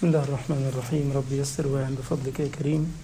بسم الله الرحمن الرحيم. رب يسر واعن بفضلك يا كريم.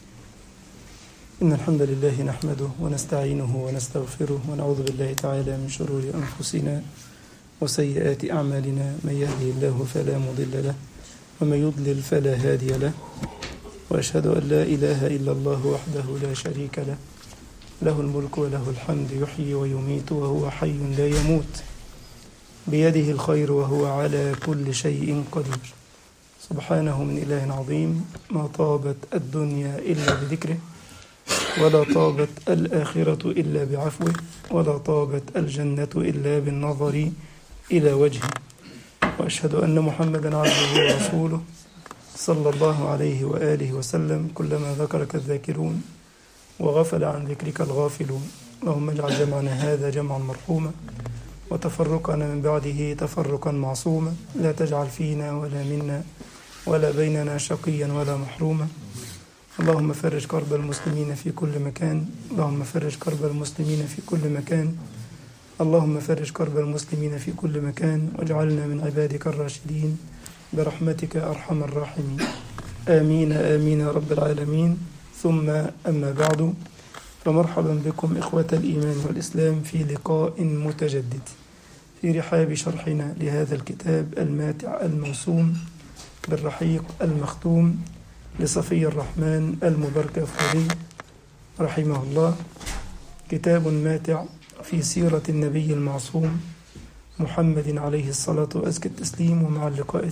إن الحمد لله نحمده ونستعينه ونستغفره ونعوذ بالله تعالى من شرور أنفسنا وسيئات أعمالنا. من يهده الله فلا مضل له ومن يضلل فلا هادي له، وأشهد أن لا إله إلا الله وحده لا شريك له، له الملك وله الحمد، يحيي ويميت وهو حي لا يموت، بيده الخير وهو على كل شيء قدير. سبحانه من إله عظيم، ما طابت الدنيا إلا بذكره، ولا طابت الآخرة إلا بعفوه، ولا طابت الجنة إلا بالنظر إلى وجهه. وأشهد أن محمدا عبده ورسوله صلى الله عليه وآله وسلم. كلما ذكرك الذاكرون وغفل عن ذكرك الغافلون. اللهم اجعل جمعنا هذا جمعا مرحوما، وتفرقنا من بعده تفرقا معصوما. لا تجعل فينا ولا منا ولا بيننا شقيا ولا محروما. اللهم فرج كرب المسلمين في كل مكان، اللهم فرج كرب المسلمين في كل مكان، اللهم فرج كرب المسلمين في كل مكان، واجعلنا من عبادك الراشدين برحمتك أرحم الراحمين. آمين آمين يا رب العالمين. ثم أما بعد، فمرحبا بكم إخوة الإيمان والإسلام في لقاء متجدد في رحاب شرحنا لهذا الكتاب الماتع الموسوم بالرحيق المختوم لصفي الرحمن المبركفوري رحمه الله. كتاب ماتع في سيرة النبي المعصوم محمد عليه الصلاة وأزكى التسليم، ومع اللقاء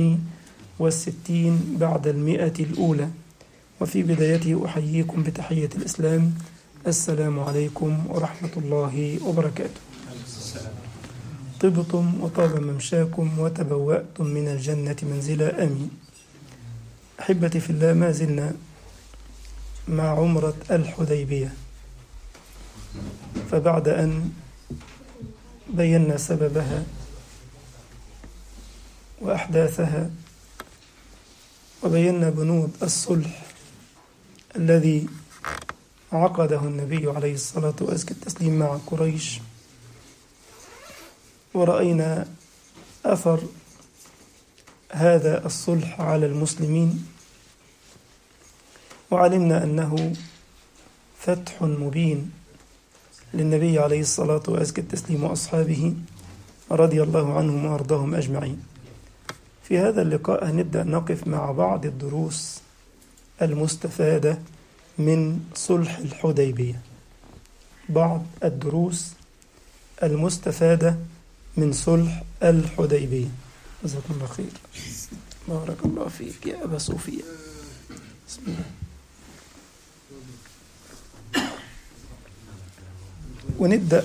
62 بعد 100 الأولى. وفي بدايته أحييكم بتحية الإسلام، السلام عليكم ورحمة الله وبركاته. طبتم وطاب ممشاكم وتبوأتم من الجنة منزلا، آمين. أحبتي في الله، ما زلنا مع عمرة الحديبية، فبعد أن بينا سببها وأحداثها وبينا بنود الصلح الذي عقده النبي عليه الصلاة وأزكى التسليم مع قريش، ورأينا أثر هذا الصلح على المسلمين، وعلمنا أنه فتح مبين للنبي عليه الصلاة وأزكى التسليم وأصحابه رضي الله عنهم وأرضاهم أجمعين. في هذا اللقاء هنبدأ نقف مع بعض الدروس المستفادة من صلح الحديبية، بعض الدروس المستفادة من صلح الحديبية. جزاكم الله خير، بارك الله فيك يا أبا صوفيا. بسم الله. ونبدأ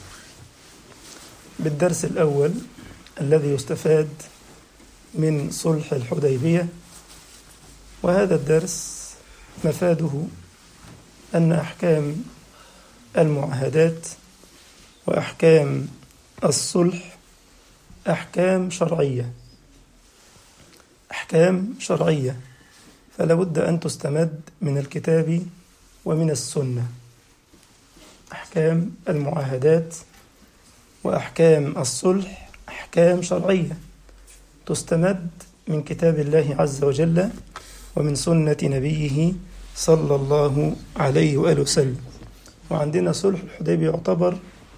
بالدرس الأول الذي يستفاد من صلح الحديبية، وهذا الدرس مفاده أن أحكام المعاهدات وأحكام الصلح أحكام شرعية، أحكام شرعية، فلا بد أن تستمد من الكتاب ومن السنة. أحكام المعاهدات وأحكام الصلح أحكام شرعية تستمد من كتاب الله عز وجل ومن سنة نبيه صلى الله عليه وآله وسلم. وعندنا صلح الحديبية يعتبر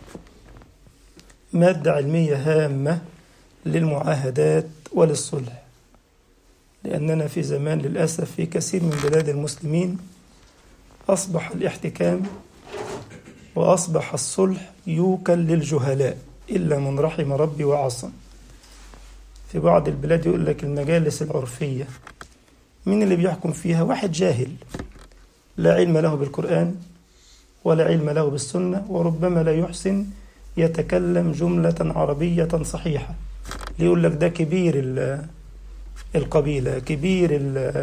مادة علمية هامة للمعاهدات وللصلح، لأننا في زمان للأسف في كثير من بلاد المسلمين أصبح الاحتكام وأصبح الصلح يوكل للجهلاء إلا من رحم ربي وعصم. في بعض البلاد يقول لك المجالس العرفية، مين اللي بيحكم فيها؟ واحد جاهل لا علم له بالقرآن ولا علم له بالسنة، وربما لا يحسن يتكلم جملة عربية صحيحة، ليقول لك ده كبير القبيلة، كبير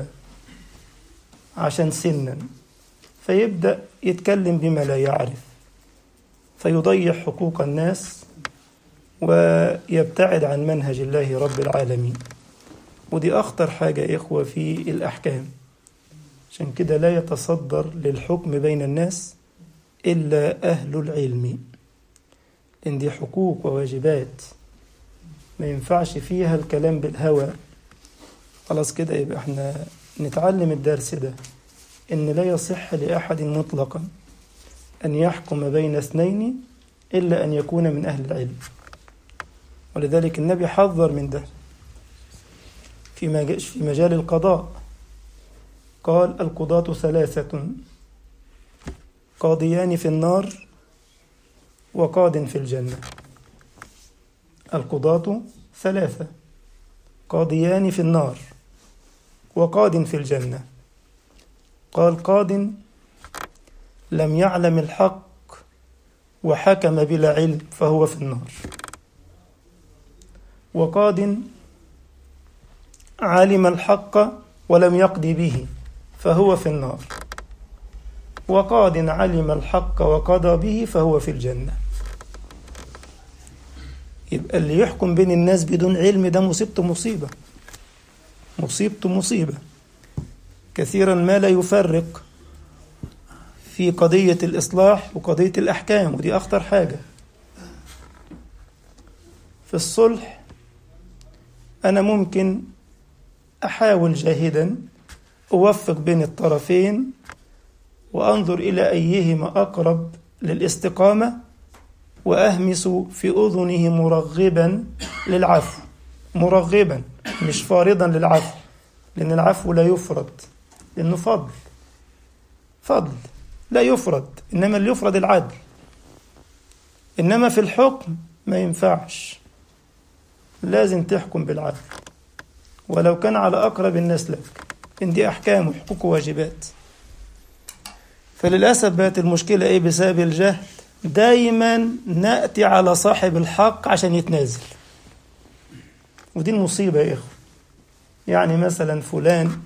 عشان سنا، فيبدأ يتكلم بما لا يعرف، فيضيع حقوق الناس ويبتعد عن منهج الله رب العالمين. ودي أخطر حاجة يا إخوة في الأحكام. عشان كده لا يتصدر للحكم بين الناس إلا أهل العلم، إن دي حقوق وواجبات ما ينفعش فيها الكلام بالهوى خلاص كده يبقى احنا نتعلم الدرس ده، إن لا يصح لأحد مطلقا أن يحكم بين اثنين إلا أن يكون من أهل العلم. ولذلك النبي حذر من ده في مجال القضاء، قال القضاة ثلاثة: قاضيان في النار وقاض في الجنة. القضاة ثلاثة: قاضيان في النار وقاض في الجنة. قال: قاض لم يعلم الحق وحكم بلا علم فهو في النار، وقاض علم الحق ولم يقضي به فهو في النار، وقاض علم الحق وقضى به فهو في الجنة. يبقى اللي يحكم بين الناس بدون علم ده مصيبته مصيبة، مصيبته مصيبة. كثيرا ما لا يفرق في قضية الإصلاح وقضية الأحكام، ودي أخطر حاجة. في الصلح أنا ممكن أحاول جاهدا أوفق بين الطرفين وأنظر إلى أيهما أقرب للاستقامة، وأهمس في أذنه مرغبا للعفو، مرغبا مش فارضا للعفو، لأن العفو لا يفرض، لأنه فضل لا يفرض، إنما اللي يفرض العدل. إنما في الحكم ما ينفعش، لازم تحكم بالعدل ولو كان على أقرب الناس لك، إن دي أحكام وحقوق وواجبات. فللأسف بقت المشكلة إيه؟ بسبب الجهل دايما نأتي على صاحب الحق عشان يتنازل، ودي المصيبة يا إخوة. يعني مثلا فلان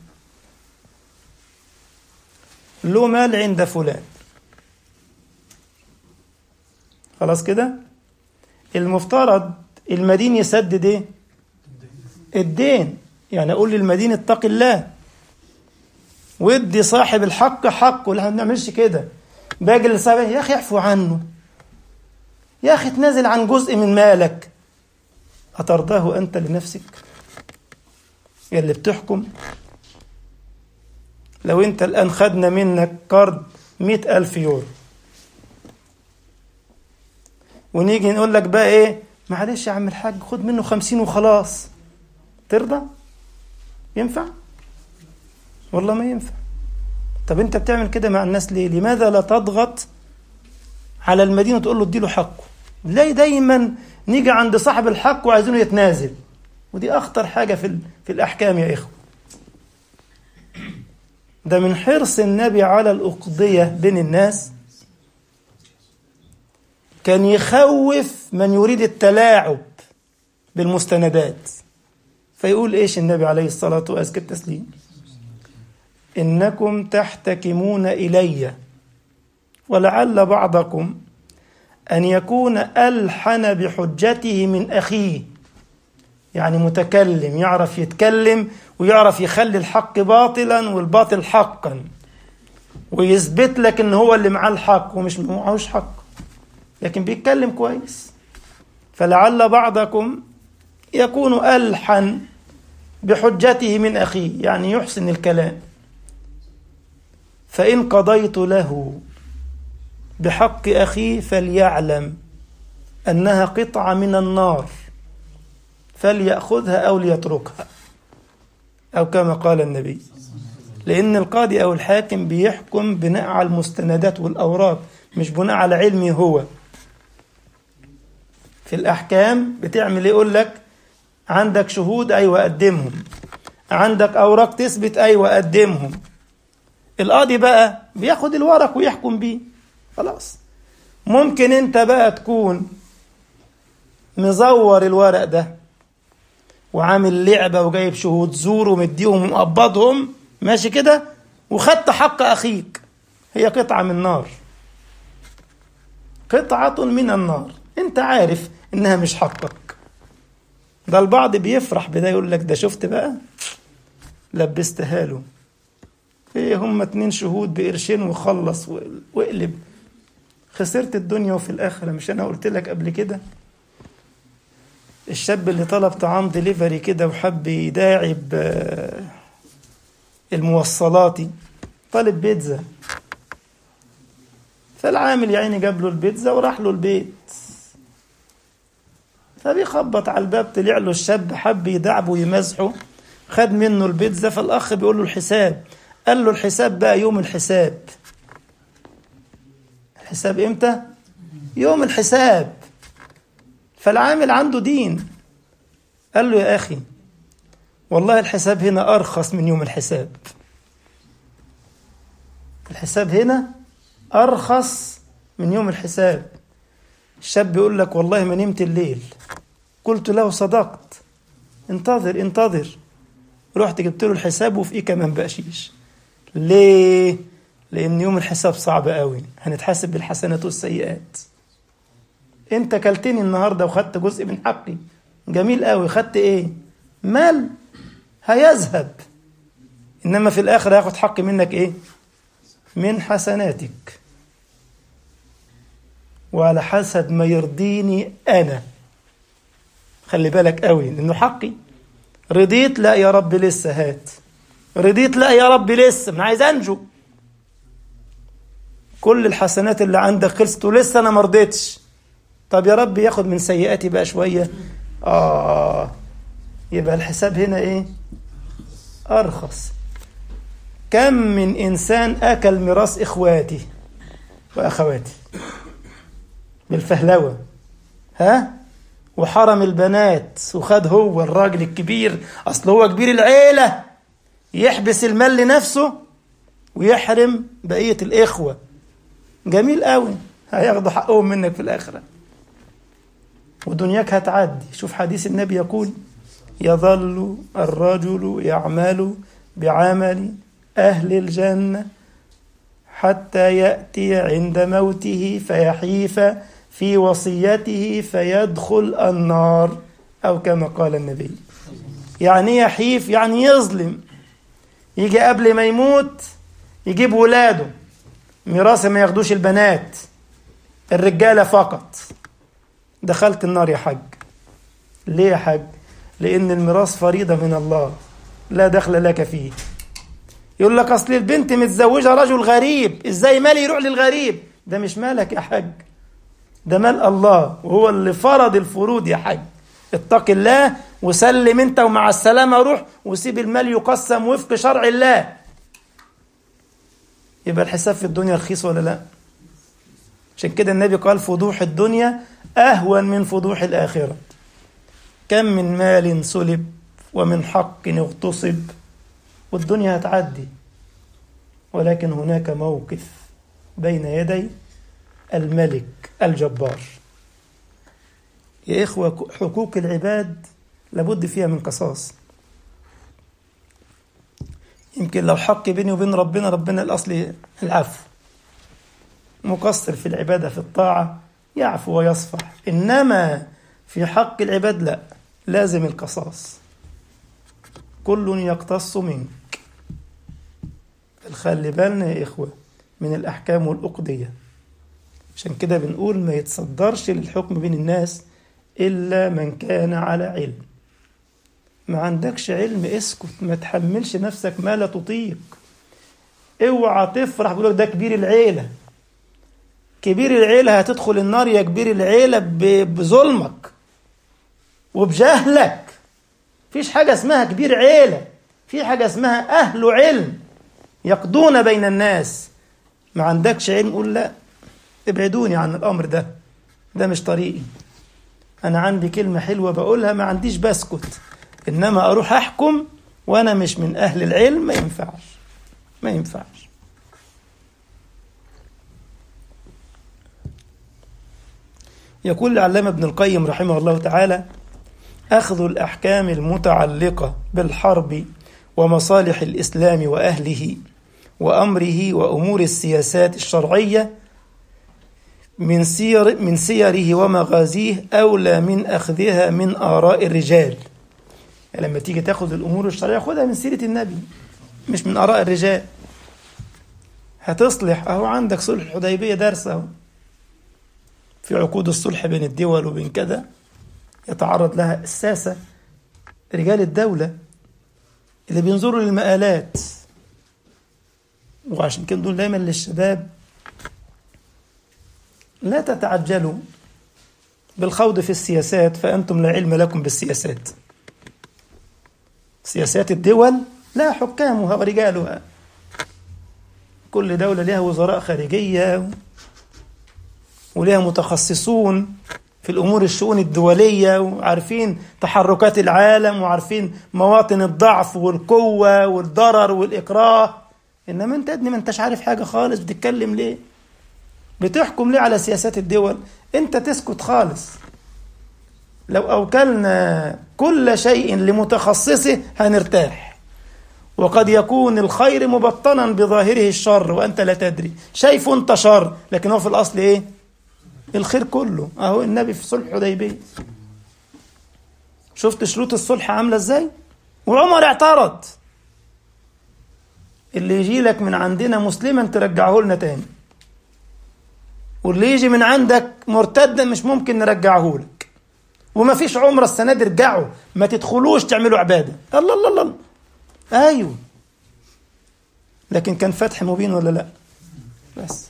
له مال عند فلان، خلاص كده المفترض المدين يسدد ايه؟ الدين. يعني اقول للمدين اتق الله وادي صاحب الحق حقه. لا، ما بنعملش كده. باجي لصاحبه: يا اخي اعفو عنه، يا اخي تنازل عن جزء من مالك. أترضاه أنت لنفسك يا اللي بتحكم؟ لو أنت الآن خدنا منك قرض 100,000 يورو ونيجي نقول لك بقى إيه؟ معلش يا عم الحاج خد منه 50 وخلاص، ترضى؟ ينفع؟ والله ما ينفع. طب أنت بتعمل كده مع الناس ليه؟ لماذا لا تضغط على المدينة وتقول له اديله حقه؟ ليه دايما نيجي عند صاحب الحق وعايزينه يتنازل؟ ودي أخطر حاجة في الأحكام يا إخوة. ده من حرص النبي على الأقضية بين الناس، كان يخوف من يريد التلاعب بالمستندات، فيقول إيش النبي عليه الصلاة وأزكى التسليم؟ إنكم تحتكمون إلي ولعل بعضكم أن يكون ألحن بحجته من أخيه. يعني متكلم، يعرف يتكلم ويعرف يخلي الحق باطلا والباطل حقا، ويثبت لك إن هو اللي معاه الحق ومش معهوش حق، لكن بيتكلم كويس. فلعل بعضكم يكون ألحن بحجته من أخيه، يعني يحسن الكلام. فإن قضيت له بحق أخيه فليعلم أنها قطعة من النار، فليأخذها أو ليتركها، أو كما قال النبي. لأن القاضي أو الحاكم بيحكم بناء على المستندات والأوراق، مش بناء على علمه هو. في الأحكام بتعمل يقول لك عندك شهود، أيوة قدمهم، عندك أوراق تثبت، أيوة قدمهم. القاضي بقى بياخد الورق ويحكم بيه، خلاص. ممكن انت بقى تكون مزور الورق ده وعامل لعبة وجايب شهود زور ومديهم ومقبضهم، ماشي كده، وخدت حق أخيك. هي قطعة من نار، قطعة من النار، انت عارف انها مش حقك. ده البعض بيفرح بده، يقول لك ده شفت بقى لبستها له، ايه هم 2 شهود بقرشين وخلص واقلب، خسرت الدنيا وفي الآخرة. مش أنا قلت لك قبل كده الشاب اللي طلب طعام ديليفري كده وحب يداعب الموصلاتي، طالب بيتزا، فالعامل يا عيني جاب له البيتزا وراح له البيت، فبيخبط على الباب، طلع له الشاب حب يدعبه ويمزحه، خد منه البيتزا، فالأخ بيقول له الحساب، قال له الحساب بقى يوم الحساب. الحساب امتى؟ يوم الحساب. فالعامل عنده دين، قال له يا أخي والله الحساب هنا أرخص من يوم الحساب، الحساب هنا أرخص من يوم الحساب. الشاب بيقول لك والله ما نمت الليل. قلت له صدقت، انتظر انتظر. رحت جبت له الحساب وفيه كمان بقشيش. ليه؟ لأن يوم الحساب صعب قوي، هنتحاسب بالحسنات والسيئات. انت كلتني النهاردة وخدت جزء من حقي، جميل قوي، خدت ايه؟ مال هيذهب، إنما في الآخر هياخد حق منك ايه؟ من حسناتك، وعلى حسب ما يرضيني أنا. خلي بالك قوي لأنه حقي. رضيت؟ لا يا رب لسه هات. رضيت؟ لا يا رب لسه، أنا عايز أنجو. كل الحسنات اللي عندك خلصت ولسه أنا مرضيتش. طب يا رب ياخد من سيئاتي بقى شوية. يبقى الحساب هنا إيه؟ أرخص. كم من إنسان أكل ميراث إخواتي وأخواتي بالفهلوة، وحرم البنات، وخد هو الراجل الكبير، أصل هو كبير العيلة، يحبس المال لنفسه ويحرم بقية الإخوة. جميل قوي، هياخدوا حقهم منك في الآخرة ودنياك هتعدي. شوف حديث النبي يقول يظل الرجل يعمل بعمل أهل الجنة حتى يأتي عند موته فيحيف في وصيته فيدخل النار، أو كما قال النبي. يعني يحيف يعني يظلم، يجي قبل ما يموت يجيب ولاده ميراث، ما ياخدوش البنات، الرجالة فقط. دخلت النار يا حاج. ليه يا حاج؟ لأن الميراث فريضة من الله لا دخل لك فيه. يقول لك أصل البنت متزوجة رجل غريب، إزاي مالي يروح للغريب؟ ده مش مالك يا حاج، ده مال الله، وهو اللي فرض الفروض يا حاج. اتق الله وسلم انت ومع السلامة، روح وسيب المال يقسم وفق شرع الله. يبقى الحساب في الدنيا رخيص ولا لا؟ عشان كده النبي قال فضوح الدنيا أهون من فضوح الآخرة. كم من مال سلب ومن حق اغتصب، والدنيا هتعدي، ولكن هناك موقف بين يدي الملك الجبار. يا إخوة حقوق العباد لابد فيها من قصاص. يمكن لو حق بيني وبين ربنا الأصل العفو، مقصر في العبادة في الطاعة يعفو ويصفح، إنما في حق العباد لا، لازم القصاص. كل يقتص منك. خلي بالنا يا إخوة من الأحكام والأقضية. عشان كده بنقول ما يتصدرش للحكم بين الناس إلا من كان على علم. ما عندكش علم اسكت، ما تحملش نفسك ما لا تطيق. اوعى تفرح بيقولك ده كبير العيلة. كبير العيلة هتدخل النار يا كبير العيلة بظلمك وبجهلك. فيش حاجة اسمها كبير عيلة، في حاجة اسمها أهل علم يقضون بين الناس. ما عندكش علم قول لا، ابعدوني عن الأمر ده مش طريقي. أنا عندي كلمة حلوة بقولها، ما عنديش بسكت، إنما أروح أحكم وأنا مش من أهل العلم، ما ينفعش. يقول العلامة ابن القيم رحمه الله تعالى أخذ الأحكام المتعلقة بالحرب ومصالح الإسلام وأهله وأمره وأمور السياسات الشرعية من سيره ومغازيه أولى من أخذها من آراء الرجال. يعني لما تيجي تأخذ الأمور الشرعية خذها من سيرة النبي مش من آراء الرجال. هتصلح أهو عندك صلح الحديبية درس أهو في عقود الصلح بين الدول وبين كذا، يتعرض لها الساسة، رجال الدولة اللي بينظروا للمآلات. وعشان كده دول دايما للشباب لا تتعجلوا بالخوض في السياسات فأنتم لا علم لكم بالسياسات. سياسات الدول لا حكامها ورجالها، كل دولة لها وزراء خارجية ولها متخصصون في الأمور الشؤون الدولية، وعارفين تحركات العالم وعارفين مواطن الضعف والقوة والضرر والإكراه. إنما أنت ابني ما أنتش عارف حاجة خالص، بتتكلم ليه؟ بتحكم ليه على سياسات الدول؟ أنت تسكت خالص. لو أوكلنا كل شيء لمتخصصه هنرتاح، وقد يكون الخير مبطنا بظاهره الشر وأنت لا تدري. شايف أنت شر لكن هو في الأصل إيه؟ الخير كله. أهو النبي في صلح حديبية شفت شروط الصلح عاملة إزاي؟ وعمر اعترض، اللي يجي لك من عندنا مسلما ترجعه لنا تاني، واللي يجي من عندك مرتدا مش ممكن نرجعه لك، وما فيش عمرة السنة دي ارجعوا، ما تدخلوش تعملوا عبادة. الله الله الله. أيوه، لكن كان فتح مبين ولا لا؟ بس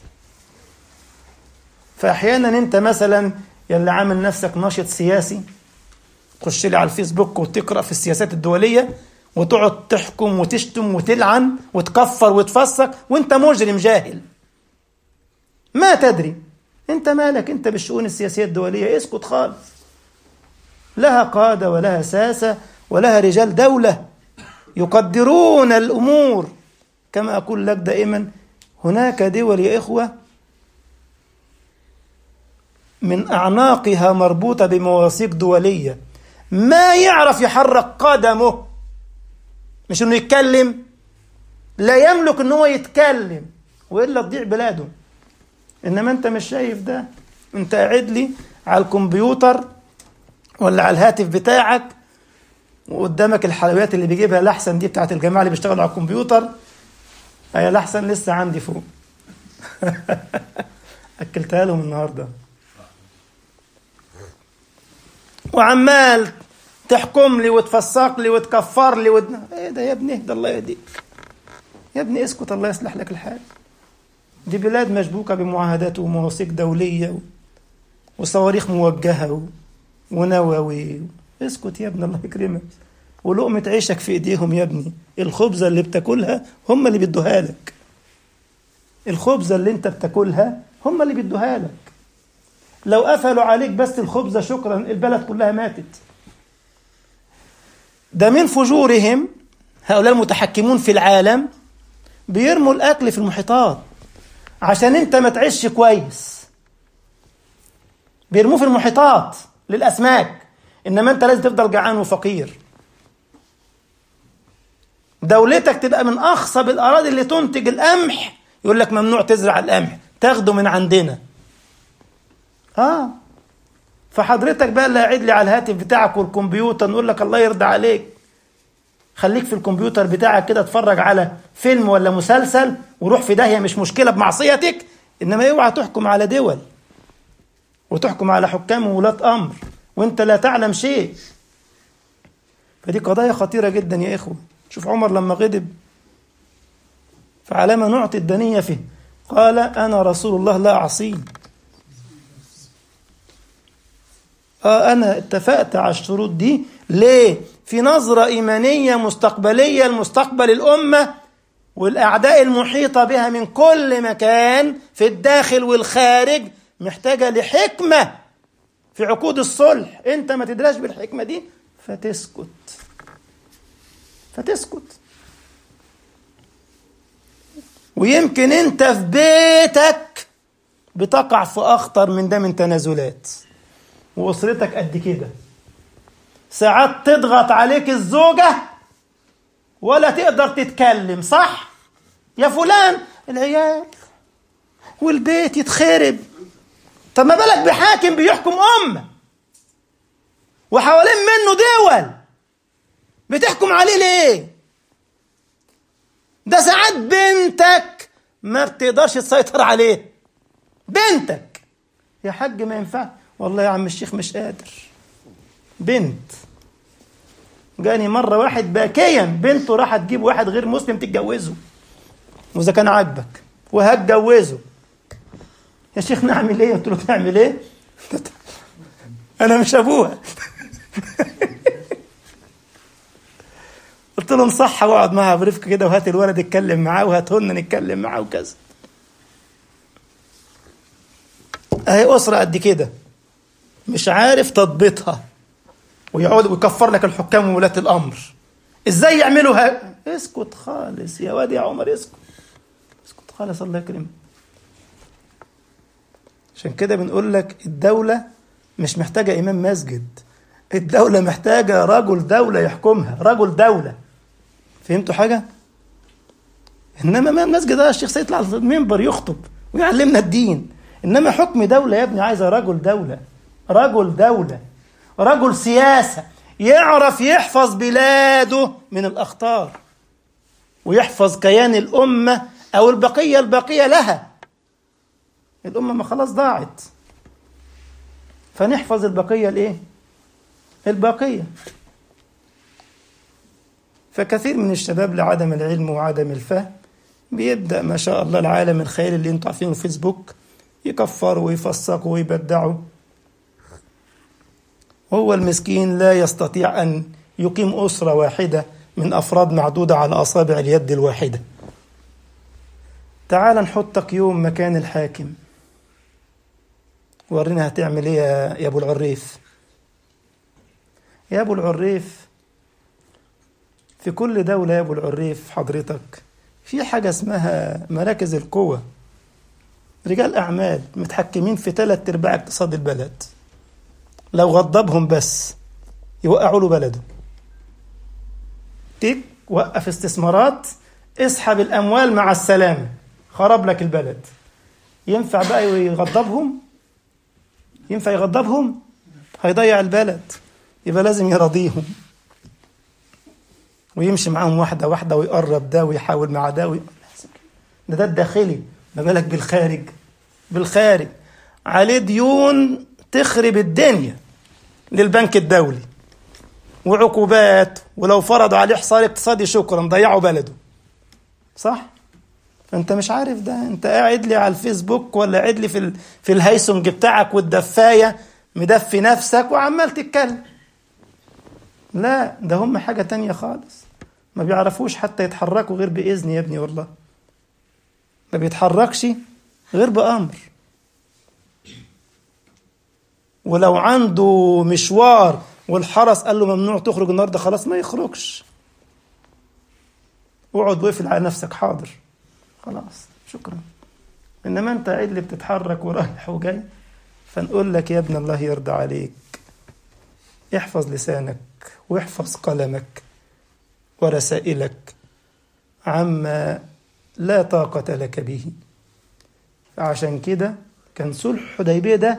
فأحيانا أنت مثلا يلي عامل نفسك ناشط سياسي، تخش لي على الفيسبوك وتقرأ في السياسات الدولية وتقعد تحكم وتشتم وتلعن وتكفر وتفسق وانت مجرم جاهل ما تدري. انت مالك انت بالشؤون السياسية الدولية؟ اسكت خالص. لها قادة ولها ساسة ولها رجال دولة يقدرون الأمور. كما أقول لك دائما، هناك دول يا إخوة من أعناقها مربوطة بمواثيق دولية، ما يعرف يحرك قدمه، مش انه يتكلم، لا يملك انه هو يتكلم وإلا تضيع بلاده. إنما أنت مش شايف ده، أنت قاعد لي على الكمبيوتر ولا على الهاتف بتاعك وقدامك الحلويات اللي بيجيبها لحسن دي بتاعت الجماعة اللي بيشتغلوا على الكمبيوتر. هي لحسن لسه عندي فوق أكلتها لهم النهاردة، وعمال تحكم لي وتفسق لي وتكفر لي ايه ده يا ابني؟ اهدى الله يهديك يا ابني، اسكت الله يصلح لك الحال. دي بلاد مشبوكة بمعاهدات ومواثيق دولية وصواريخ موجهة ونووي. اسكت يا ابني الله يكرمك. ولقمة عيشك في ايديهم يا ابني، الخبزة اللي بتاكلها هم اللي بيدوها لك، الخبزة اللي انت بتاكلها هم اللي بيدوها لك. لو قفلوا عليك بس الخبزة شكرا، البلد كلها ماتت. ده من فجورهم هؤلاء المتحكمون في العالم، بيرموا الأكل في المحيطات عشان انت ما تعيش كويس، بيرموه في المحيطات للأسماك، إنما انت لازم تفضل جعان وفقير. دولتك تبقى من أخصب الأراضي اللي تنتج القمح، يقول لك ممنوع تزرع القمح، تاخده من عندنا. فحضرتك بقى اللي قاعد لي على الهاتف بتاعك والكمبيوتر، نقول لك الله يرضى عليك، خليك في الكمبيوتر بتاعك كده اتفرج على فيلم ولا مسلسل وروح في داهية، مش مشكلة بمعصيتك، إنما اوعى تحكم على دول وتحكم على حكام وولاة أمر وانت لا تعلم شيء. فدي قضايا خطيرة جدا يا إخوة. شوف عمر لما غضب، فعلى ما نعطي الدنية فيه قال أنا رسول الله لا أعصيه. أنا اتفقت على الشروط دي ليه؟ في نظرة إيمانية مستقبلية لمستقبل الأمة والأعداء المحيطة بها من كل مكان في الداخل والخارج، محتاجة لحكمة في عقود الصلح. أنت ما تدراش بالحكمة دي فتسكت. ويمكن أنت في بيتك بتقع في أخطر من ده من تنازلات، وأسرتك قد كده، ساعات تضغط عليك الزوجة ولا تقدر تتكلم، صح يا فلان؟ العيال والبيت يتخرب. طب ما بالك بحاكم بيحكم أمة وحوالين منه دول، بتحكم عليه ليه؟ ده ساعات بنتك ما بتقدرش تسيطر عليه، بنتك يا حاج ما ينفع، والله يا عم الشيخ مش قادر، بنت جاني مرة واحد باكيا بنته راح تجيب واحد غير مسلم تتجوزه، وإذا كان عاجبك وهتجوزه. يا شيخ نعمل ايه؟ قلت له تعمل ايه؟ انا مش ابوها. قلت له انصحها واقعد معها برفق كده وهات الولد اتكلم معاه وهاتهن نتكلم معاه وكذا. اهي اسره قد كده مش عارف تضبطها، ويقعد ويكفر لك الحكام وولاة الامر. ازاي يعملوا اسكت خالص يا واد يا عمر، اسكت خالص الله يكرمك. عشان كده بنقول لك الدولة مش محتاجة إمام مسجد، الدولة محتاجة رجل دولة يحكمها، رجل دولة. فهمتوا حاجة؟ إنما إمام مسجد ده الشيخ سيطلع على المنبر يخطب ويعلمنا الدين، إنما حكم دولة يا ابني عايزة رجل دولة، رجل دولة، رجل سياسة يعرف يحفظ بلاده من الأخطار ويحفظ كيان الأمة أو البقية لها. الأمة ما خلاص ضاعت، فنحفظ البقية البقية. فكثير من الشباب لعدم العلم وعدم الفهم بيبدأ ما شاء الله العالم الخيالي اللي انتوا عارفينه فيسبوك يكفروا ويفسقوا ويبدعوا، وهو المسكين لا يستطيع أن يقيم أسرة واحدة من أفراد معدودة على أصابع اليد الواحدة. تعال نحطك يوم مكان الحاكم، ورينا هتعمل ايه يا ابو العريف. يا ابو العريف في كل دولة يا ابو العريف حضرتك في حاجة اسمها مراكز القوة، رجال اعمال متحكمين في 3/4 اقتصاد البلد، لو غضبهم بس يوقعوا له بلده. تيك وقف استثمارات، اسحب الاموال مع السلامة، خرب لك البلد. ينفع بقى يغضبهم؟ ينفع يغضبهم؟ هيضيع البلد. يبقى لازم يراضيهم ويمشي معاهم واحدة واحدة ويقرب ده ويحاول مع ده ده الداخلي، ما بالك بالخارج عليه ديون تخرب الدنيا للبنك الدولي وعقوبات، ولو فرضوا عليه حصار اقتصادي شكرا ضيعوا بلده. صح؟ فانت مش عارف ده، انت قاعد لي على الفيسبوك ولا قاعد لي في الهيسنج بتاعك والدفاية مدفي نفسك وعمال تتكلم. لا، ده هم حاجة تانية خالص، ما بيعرفوش حتى يتحركوا غير بإذن يا ابني، والله ما بيتحركش غير بأمر. ولو عنده مشوار والحرس قال له ممنوع تخرج النهارده خلاص ما يخرجش، اقعد وقفل على نفسك حاضر خلاص شكرا. انما انت قاعد اللي بتتحرك ورايح وجاي. فنقول لك يا ابن الله يرضى عليك، احفظ لسانك واحفظ قلمك ورسائلك عما لا طاقة لك به. عشان كده كان صلح الحديبية ده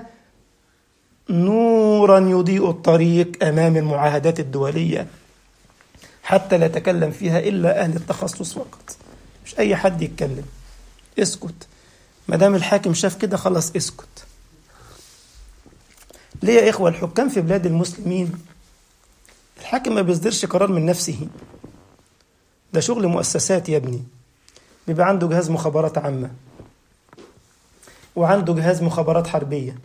نورا يضيء الطريق أمام المعاهدات الدولية، حتى لا يتكلم فيها إلا أهل التخصص فقط، مش أي حد يتكلم. اسكت، ما دام الحاكم شاف كده خلاص اسكت. ليه يا إخوة؟ الحكام في بلاد المسلمين الحاكم ما بيصدرش قرار من نفسه، ده شغل مؤسسات يا ابني. بيبقى عنده جهاز مخابرات عامة، وعنده جهاز مخابرات حربية،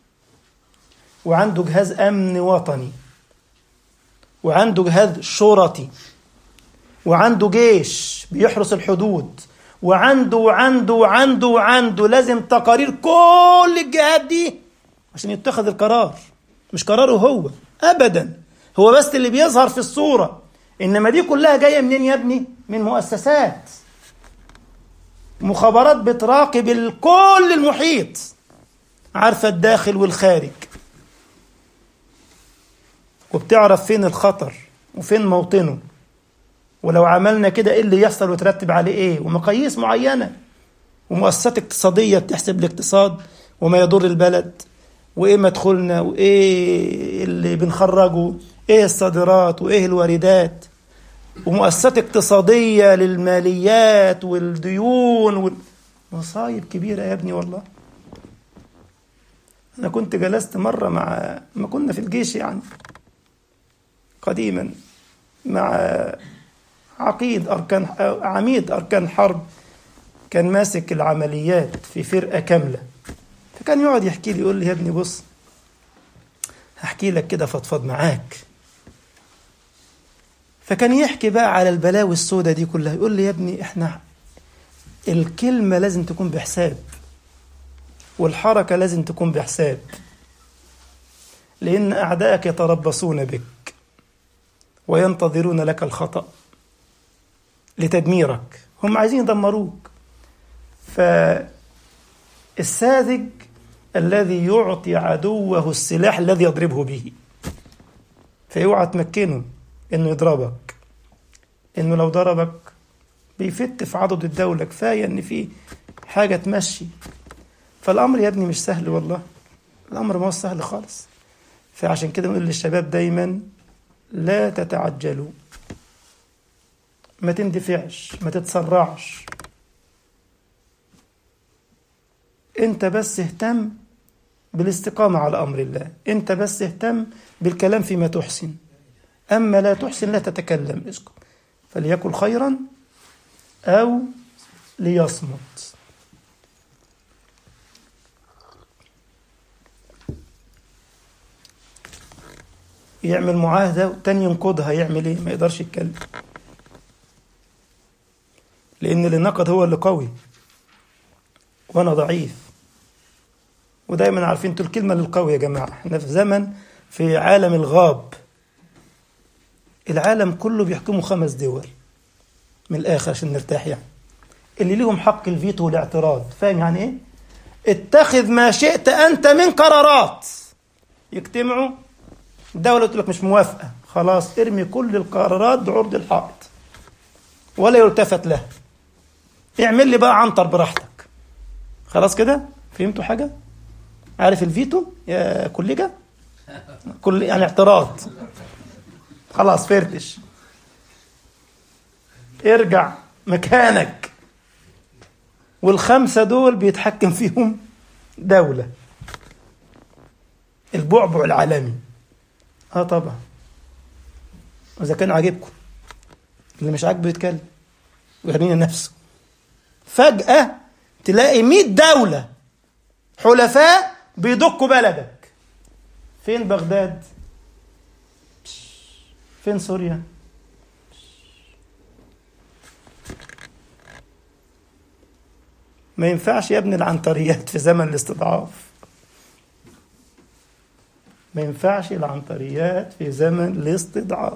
وعنده جهاز أمن وطني، وعنده جهاز شرطي، وعنده جيش بيحرس الحدود، وعنده لازم تقارير كل الجهات دي عشان يتخذ القرار. مش قراره هو أبدا، هو بس اللي بيظهر في الصورة، إنما دي كلها جاية منين يا ابني؟ من مؤسسات مخابرات بتراقب كل المحيط، عارفة الداخل والخارج، وبتعرف فين الخطر وفين موطنه، ولو عملنا كده ايه اللي يحصل وترتب عليه ايه، ومقاييس معينة، ومؤسسات اقتصادية بتحسب الاقتصاد وما يضر البلد، وايه مدخولنا وايه اللي بنخرجه، ايه الصادرات وايه الواردات، ومؤسسات اقتصادية للماليات والديون مصايب كبيرة يا ابني. والله أنا كنت جلست مرة ما كنا في الجيش يعني، قديما مع عميد أركان حرب، كان ماسك العمليات في فرقة كاملة. فكان يقعد يحكي لي، يقول لي يا ابني بص، هحكي لك كده فضفض معاك. فكان يحكي بقى على البلاوي السوداء دي كلها. يقول لي يا ابني احنا الكلمة لازم تكون بحساب، والحركة لازم تكون بحساب، لأن أعدائك يتربصون بك وينتظرون لك الخطأ لتدميرك، هم عايزين يدمروك. فالساذج الذي يعطي عدوه السلاح الذي يضربه به، فيوعى تمكنه إنه يضربك، إنه لو ضربك بيفت في عضد الدولة، كفاية إن في حاجة تمشي. فالأمر يا ابني مش سهل، والله الأمر ما هو سهل خالص. فعشان كده نقول للشباب دايما لا تتعجلوا، ما تندفعش، ما تتسرعش، انت بس اهتم بالاستقامة على أمر الله، انت بس اهتم بالكلام فيما تحسن، أما لا تحسن لا تتكلم، اسكت، فليكن خيرا أو ليصمت. يعمل معاهدة والتاني ينقضها، يعمل ايه؟ ما يقدرش يتكلم، لأن اللي نقض هو اللي قوي وأنا ضعيف. ودايما عارفين انتوا الكلمة للقوي يا جماعة. احنا في زمن، في عالم الغاب، العالم كله بيحكموا 5 دول من الآخر عشان نرتاح يعني، اللي ليهم حق الفيتو والاعتراض. فاهم يعني ايه؟ اتخذ ما شئت أنت من قرارات. يجتمعوا، الدولة تقول لك مش موافقة، خلاص ارمي كل القرارات بعرض الحائط ولا يلتفت لها، اعمل لي بقى عنتر براحتك. خلاص كده فهمتوا حاجة؟ عارف الفيتو يا كوليجا؟ كل يعني اعتراض، خلاص فركش، ارجع مكانك. وال5 دول بيتحكم فيهم دولة، البعبع العالمي. طبعا، إذا كان عاجبكم، اللي مش عاجبه يتكلم ويرمي نفسه. فجأة تلاقي 100 دولة حلفاء بيدقوا بلدك. فين بغداد؟ فين سوريا؟ ما ينفعش يا ابن العنتريات في زمن الاستضعاف، ما ينفعش العنتريات في زمن الاستضعاف.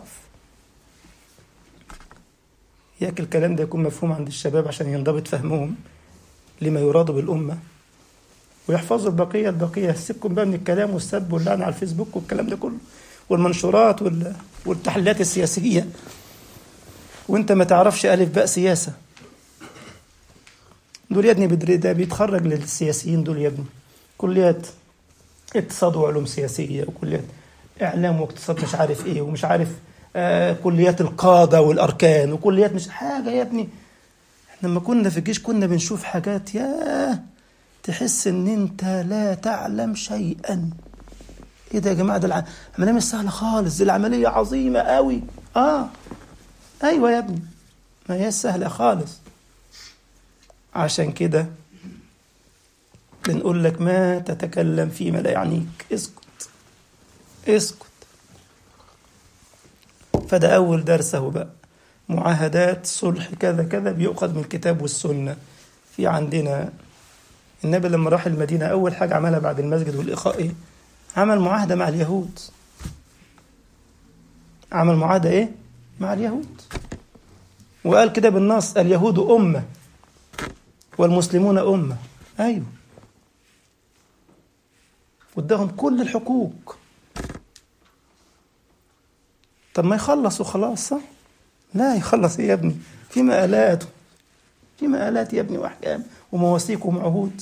ياك الكلام ده يكون مفهوم عند الشباب عشان ينضبط فهمهم لما يراد بالأمة، ويحفظوا البقية. سيبكم بقى من الكلام والسب واللعن على الفيسبوك والكلام ده كله والمنشورات والتحليلات السياسية، وانت ما تعرفش ألف باء سياسة. دول يا ابني ده بيتخرج للسياسيين دول يا ابني كليات اقتصاد وعلوم سياسية، وكليات إعلام واقتصاد مش عارف إيه ومش عارف كليات القادة والأركان وكليات مش حاجة يا ابني. احنا لما كنا في الجيش كنا بنشوف حاجات يا تحس ان انت لا تعلم شيئا. ايه ده يا جماعة؟ ده العملية مش سهلة خالص، دي العملية عظيمة قوي. ايوه يا ابني، ما هي سهلة خالص. عشان كده بنقول لك ما تتكلم فيما لا يعنيك، اسكت. فده أول درسه بقى، معاهدات صلح كذا كذا بيؤخذ من الكتاب والسنة. في عندنا النبي لما راح المدينة أول حاجة عملها بعد المسجد والإخاء إيه؟ عمل معاهدة مع اليهود. عمل معاهدة إيه؟ مع اليهود، وقال كده بالنص: اليهود أمة والمسلمون أمة. أيوه، واداهم كل الحقوق. طب ما يخلص وخلاص، صح؟ لا، يخلص ايه يا ابني؟ في مآلات يا ابني وأحكام ومواثيق ومعهود.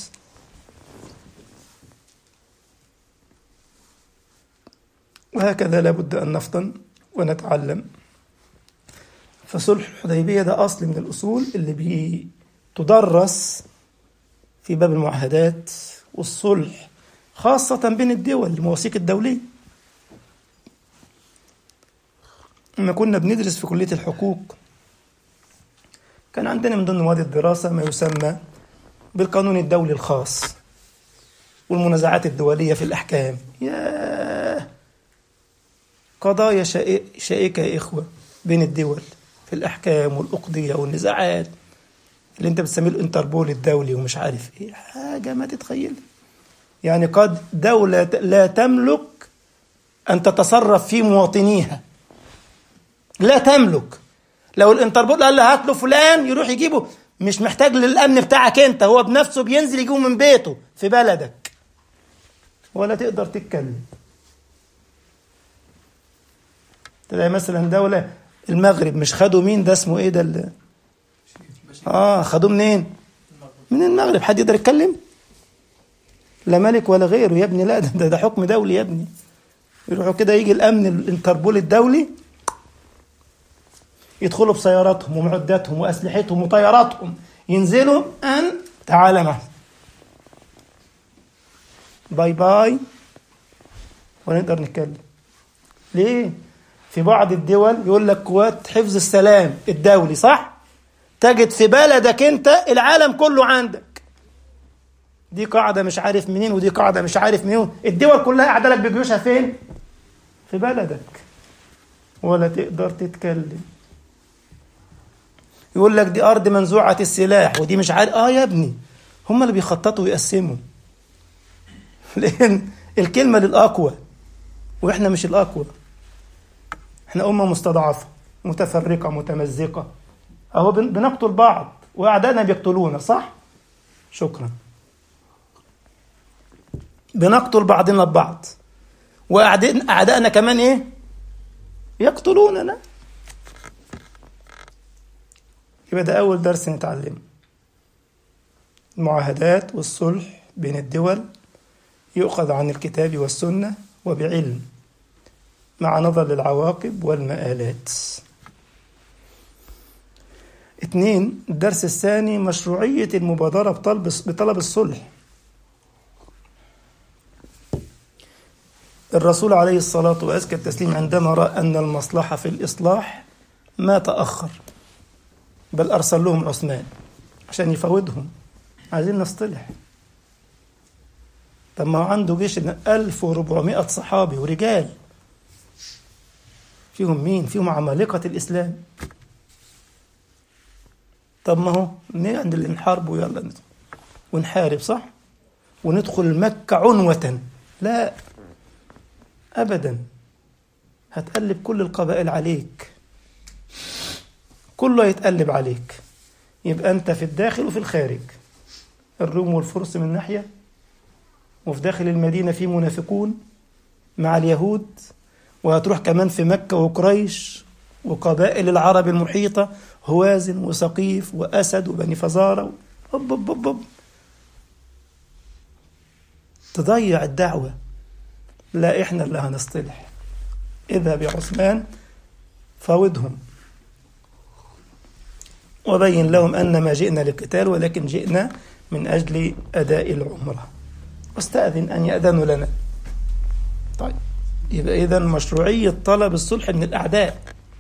وهكذا لابد أن نفطن ونتعلم. فصلح الحديبية ده أصل من الأصول اللي بتدرس في باب المعاهدات والصلح، خاصة بين الدول، المواثيق الدولية. لما كنا بندرس في كلية الحقوق كان عندنا من ضمن مواد الدراسة ما يسمى بالقانون الدولي الخاص والمنازعات الدولية في الأحكام. يا قضايا شائكة يا إخوة بين الدول في الأحكام والأقضية والنزاعات اللي أنت بتسميه الانتربول الدولي ومش عارف إيه، حاجة ما تتخيل. يعني قد دولة لا تملك أن تتصرف في مواطنيها، لا تملك. لو الانتربول قال له هات له فلان يروح يجيبه، مش محتاج للأمن بتاعك أنت، هو بنفسه بينزل يجيبه من بيته في بلدك، ولا تقدر تتكلم. تلاقي مثلا دولة المغرب، مش خدوا مين ده اسمه ايه ده خدوه منين؟ من المغرب. حد يقدر يتكلم؟ لا ملك ولا غيره يا ابني، لا ده حكم دولي يا ابني. يروحوا كده يجي الأمن الانتربول الدولي يدخلوا بسياراتهم ومعداتهم وأسلحتهم وطياراتهم، ينزلوا تعالى معه، باي باي، ولا نقدر نتكلم. ليه؟ في بعض الدول يقول لك قوات حفظ السلام الدولي، صح؟ تجد في بلدك انت العالم كله عندك، دي قاعدة مش عارف منين ودي قاعدة مش عارف منين، الدول كلها قاعدة لك بجيوشها فين؟ في بلدك، ولا تقدر تتكلم. يقول لك دي أرض منزوعة السلاح ودي مش عارف. يا ابني هم اللي بيخططوا ويقسموا، لأن الكلمة للأقوى وإحنا مش الأقوى. إحنا أمة مستضعفة متفرقة متمزقة، أهو بنقتل بعض وأعدائنا بيقتلونا، صح؟ شكرا. بنقتل بعضنا ببعض وأعدائنا كمان إيه؟ يقتلوننا. يبقى ده أول درس نتعلمه. المعاهدات والصلح بين الدول يؤخذ عن الكتاب والسنة وبعلم مع نظر للعواقب والمآلات. 2. الدرس الثاني مشروعية المبادرة بطلب الصلح. الرسول عليه الصلاة وأزكى التسليم عندما رأى أن المصلحة في الإصلاح ما تأخر، بل أرسل لهم عثمان عشان يفاوضهم، عايزين نصطلح. طب ما هو عنده جيش 1400 صحابي ورجال، فيهم مين؟ فيهم عمالقة الإسلام. طب ما هو نعمل اللي نحاربه، ويلا ندخل ونحارب، صح؟ وندخل مكة عنوة. لا أبدا، هتقلب كل القبائل عليك، كله يتقلب عليك. يبقى أنت في الداخل وفي الخارج، الروم والفرس من ناحية، وفي داخل المدينة في منافقون مع اليهود، وهتروح كمان في مكة وقريش وقبائل العرب المحيطة، هوازن وسقيف وأسد وبني فزارة تضيع الدعوة. لا، إحنا اللي هنصطلح. اذهب يا عثمان فاوضهم وبين لهم أن ما جئنا للقتال ولكن جئنا من أجل أداء العمرة، واستأذن أن يأذنوا لنا. طيب، يبقى إذن مشروعية طلب الصلح من الأعداء.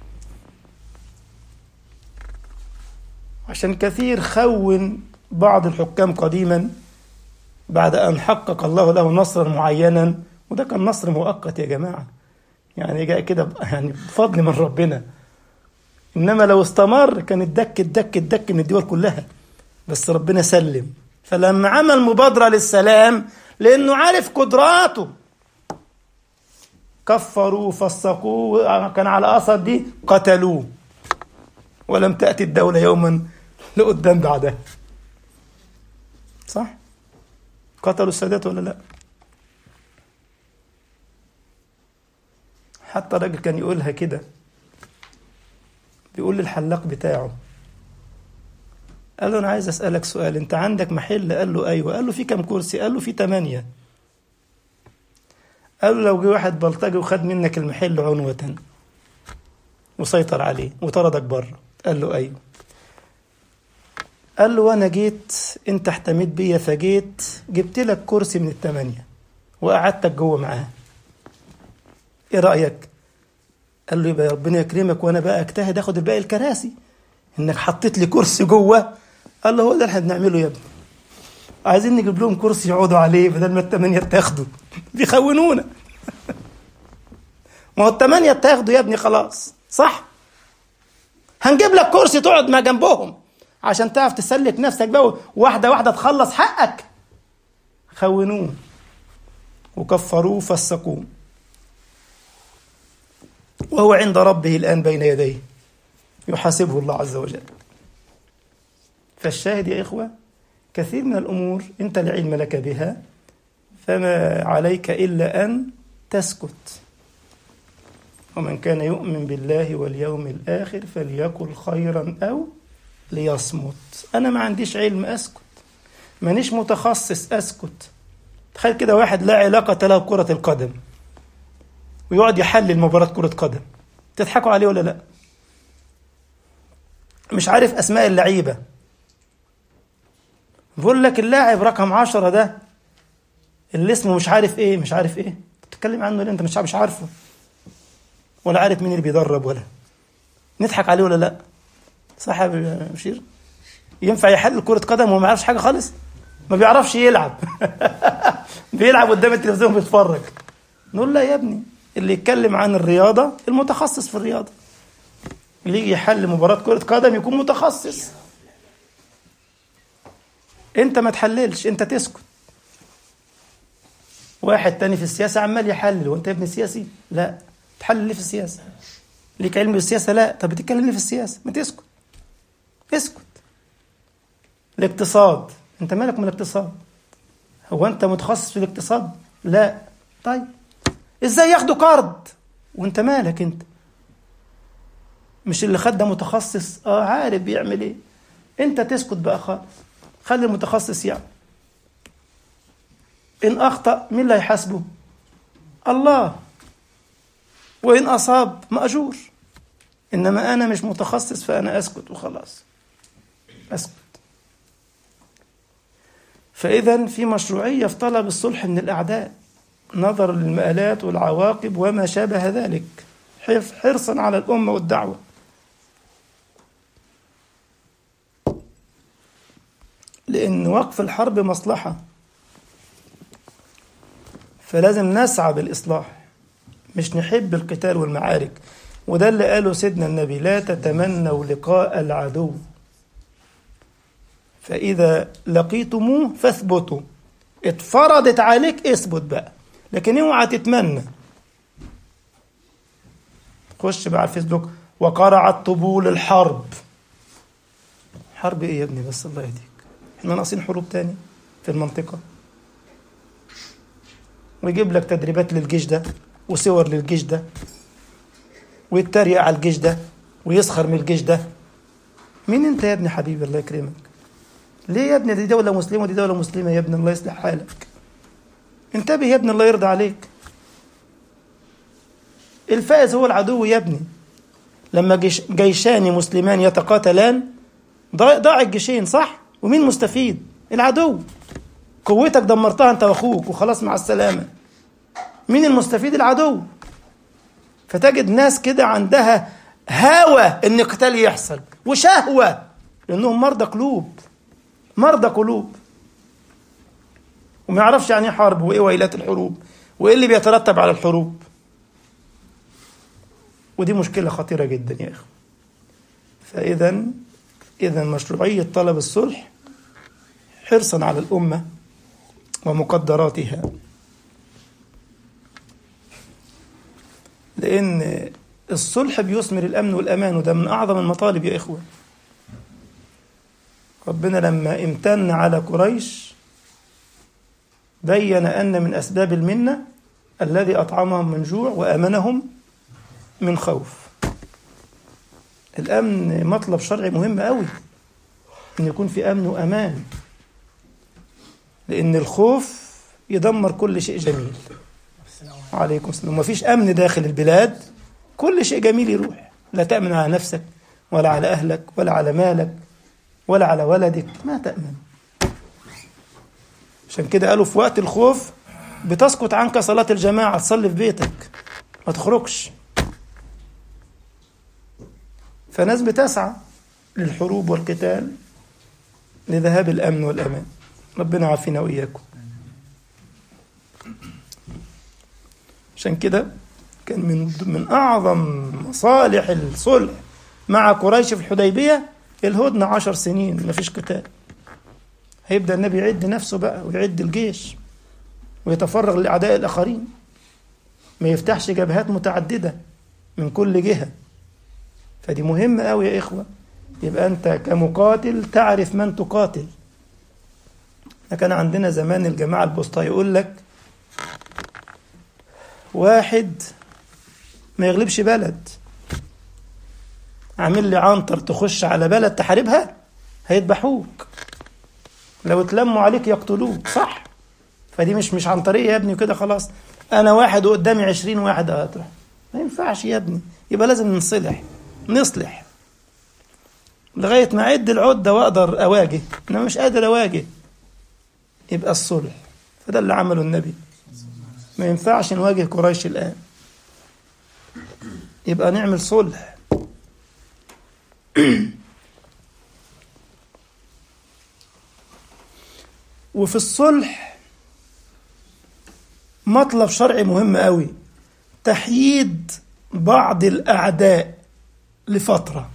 عشان كثير خون بعض الحكام قديما بعد أن حقق الله له نصرا معينا، وده كان نصر مؤقت يا جماعة، يعني جاء كده يعني بفضل من ربنا. إنما لو استمر كان الدك من الدول كلها، بس ربنا سلم. فلما عمل مبادرة للسلام لأنه عارف قدراته، كفروا فسقوا، كان على أثر دي قتلوه، ولم تأتي الدولة يوما لقدام بعدها، صح؟ قتلوا السادات ولا لا؟ حتى راجل كان يقولها كده، بيقول للحلاق بتاعه، قال له أنا عايز أسألك سؤال، أنت عندك محل؟ قال له أيوة. قال له في كم كرسي؟ قال له في 8. قال له لو جه واحد بلطجي وخد منك المحل عنوة وسيطر عليه وطردك بره؟ قال له أيوة. قال له وأنا جيت، أنت احتميت بيا فجيت جبت لك كرسي من 8 وقعدتك جوه معاه، إيه رأيك؟ قال له يبقى ربنا يكرمك وأنا بقى أجتهد أخد الباقي الكراسي، إنك حطيت لي كرسي جوه. قال له هو ده اللي احنا بنعمله يا ابني، عايزين نجيب لهم كرسي يقعدوا عليه بدل ما الثمانية تاخدوا، بيخونونا. ما هو الثمانية تاخدوا يا ابني خلاص، صح؟ هنجيب لك كرسي تقعد ما جنبهم عشان تعرف تسلك نفسك بقى واحدة واحدة تخلص حقك. خونوه وكفروه فسقوه، وهو عند ربه الآن بين يديه يحاسبه الله عز وجل. فالشاهد يا إخوة، كثير من الأمور أنت لا علم لك بها، فما عليك إلا أن تسكت. ومن كان يؤمن بالله واليوم الآخر فليقل خيرا أو ليصمت. أنا ما عنديش علم أسكت، مانيش متخصص أسكت. تخيل كده واحد لا علاقة له بكرة القدم ويقعد يحلل مباراة كرة قدم، تضحكوا عليه ولا لا؟ مش عارف أسماء اللعيبة، بقول لك اللاعب رقم 10 ده اللي اسمه مش عارف ايه مش عارف ايه، تتكلم عنه ليه؟ انت مش عارفه ولا عارف مين اللي بيدرب، ولا نضحك عليه ولا لا؟ صاحب مشير ينفع يحلل كرة قدم وما يعرفش حاجة خالص؟ ما بيعرفش يلعب. بيلعب قدام التلفزيون بيتفرج. نقول لا يا ابني، اللي يتكلم عن الرياضة المتخصص في الرياضة، اللي يجي يحل مباراة كرة قدم يكون متخصص. انت ما تحللش، انت تسكت. واحد تاني في السياسة عمال يحلل، وانت ابن سياسي؟ لا. تحلل ليه في السياسة؟ ليك علم بالسياسة؟ لا. طب بتتكلم ليه في السياسة؟ ما تسكت، اسكت. الاقتصاد، انت مالك من الاقتصاد؟ هو انت متخصص في الاقتصاد؟ لا. طيب ازاي ياخدوا قرض وانت مالك؟ انت مش اللي خد ده متخصص؟ عارف بيعمل ايه. انت تسكت بقى خالص، خلي المتخصص يعني. ان اخطأ مين اللي هيحاسبه؟ الله. وان اصاب مأجور. انما انا مش متخصص فانا اسكت وخلاص، اسكت. فاذا في مشروعية في طلب الصلح من الاعداء، نظر للمآلات والعواقب وما شابه ذلك، حرصا على الامة والدعوة. لأن وقف الحرب مصلحة، فلازم نسعى بالإصلاح، مش نحب القتال والمعارك. وده اللي قاله سيدنا النبي: لا تتمنوا لقاء العدو، فإذا لقيتموه فاثبتوا. اتفرضت عليك اثبت بقى، لكن اوعى تتمنى. خش بقى على الفيسبوك: وقرعت طبول الحرب. حرب ايه يا ابني بس الله يهديك؟ احنا ناقصين حروب تاني في المنطقة؟ ويجيب لك تدريبات للجيش ده وصور للجيش ده ويتريق على الجيش ده ويسخر من الجيش ده. مين انت يا ابني حبيبي الله يكرمك؟ ليه يا ابني؟ دي دولة مسلمة ودي دولة مسلمة يا ابني، الله يصلح حالك. انتبه يا ابني الله يرضى عليك. الفائز هو العدو يا ابني. لما جيشان مسلمان يتقاتلان ضاع الجيشين، صح؟ ومين مستفيد؟ العدو. قوتك دمرتها انت واخوك وخلاص مع السلامة. مين المستفيد؟ العدو. فتجد ناس كده عندها هوى ان القتال يحصل وشهوة، لانهم مرضى قلوب، مرضى قلوب، وما يعرفش يعني ايه حرب وايه ويلات الحروب وايه اللي بيترتب على الحروب. ودي مشكلة خطيرة جدا يا اخي. فاذا مشروعية طلب الصلح حرصا على الأمة ومقدراتها، لأن الصلح بيثمر الأمن والأمان، وده من أعظم المطالب يا إخوة. ربنا لما امتن على قريش بين أن من أسباب المنة الذي أطعمهم من جوع وأمنهم من خوف. الأمن مطلب شرعي مهم قوي، أن يكون في أمن وأمان، لأن الخوف يدمر كل شيء جميل. عليكم السلام. ومفيش أمن داخل البلاد كل شيء جميل يروح، لا تأمن على نفسك ولا على أهلك ولا على مالك ولا على ولدك، ما تأمن. عشان كده قالوا في وقت الخوف بتسقط عنك صلاة الجماعة، تصلي في بيتك ما تخرجش. فناس بتسعى للحروب والقتال لذهاب الأمن والأمان. ربنا عافينا وإياكم. عشان كده كان من أعظم مصالح الصلح مع قريش في الحديبية الهدنة 10 سنين مفيش قتال. هيبدأ النبي يعد نفسه بقى ويعد الجيش ويتفرغ لأعداء الآخرين، ما يفتحش جبهات متعددة من كل جهة. فدي مهمة قوي يا إخوة. يبقى أنت كمقاتل تعرف من تقاتل. كان عندنا زمان الجماعة البسطاء يقول لك واحد ما يغلبش بلد، عامل لي عنتر تخش على بلد تحاربها هيذبحوك، لو اتلموا عليك يقتلوك، صح؟ فدي مش عنترية يا ابني كده خلاص أنا واحد وقدامي 20 واحد هتروح، ما ينفعش يا ابني. يبقى لازم نصلح لغاية ما أعد العدة وأقدر أواجه. أنا مش قادر أواجه، يبقى الصلح. فده اللي عمله النبي. ما ينفعش نواجه قريش الآن، يبقى نعمل صلح. وفي الصلح مطلب شرعي مهم قوي، تحييد بعض الأعداء لفترة.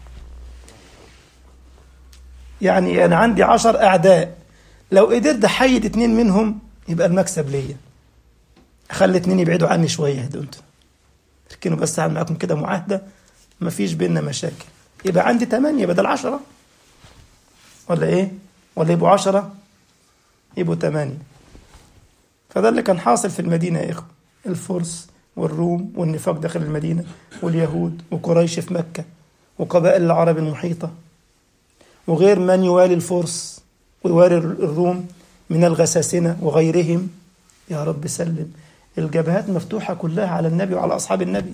يعني أنا عندي 10 أعداء، لو قدرت أحيد 2 منهم يبقى المكسب ليا. أخلي 2 يبعدوا عني شوية، هدوا انتوا تركنوا بس، أعمل معاكم كده معاهدة مفيش بيننا مشاكل، يبقى عندي 8 بدل 10 ولا إيه؟ ولا يبقوا 10 يبقوا 8. فده اللي كان حاصل في المدينة يا إخوة. الفرس والروم والنفاق داخل المدينة واليهود وقريش في مكة وقبائل العرب المحيطة وغير من يوالي الفرس ويوالي الروم من الغساسنة وغيرهم. يا رب سلم. الجبهات مفتوحة كلها على النبي وعلى أصحاب النبي.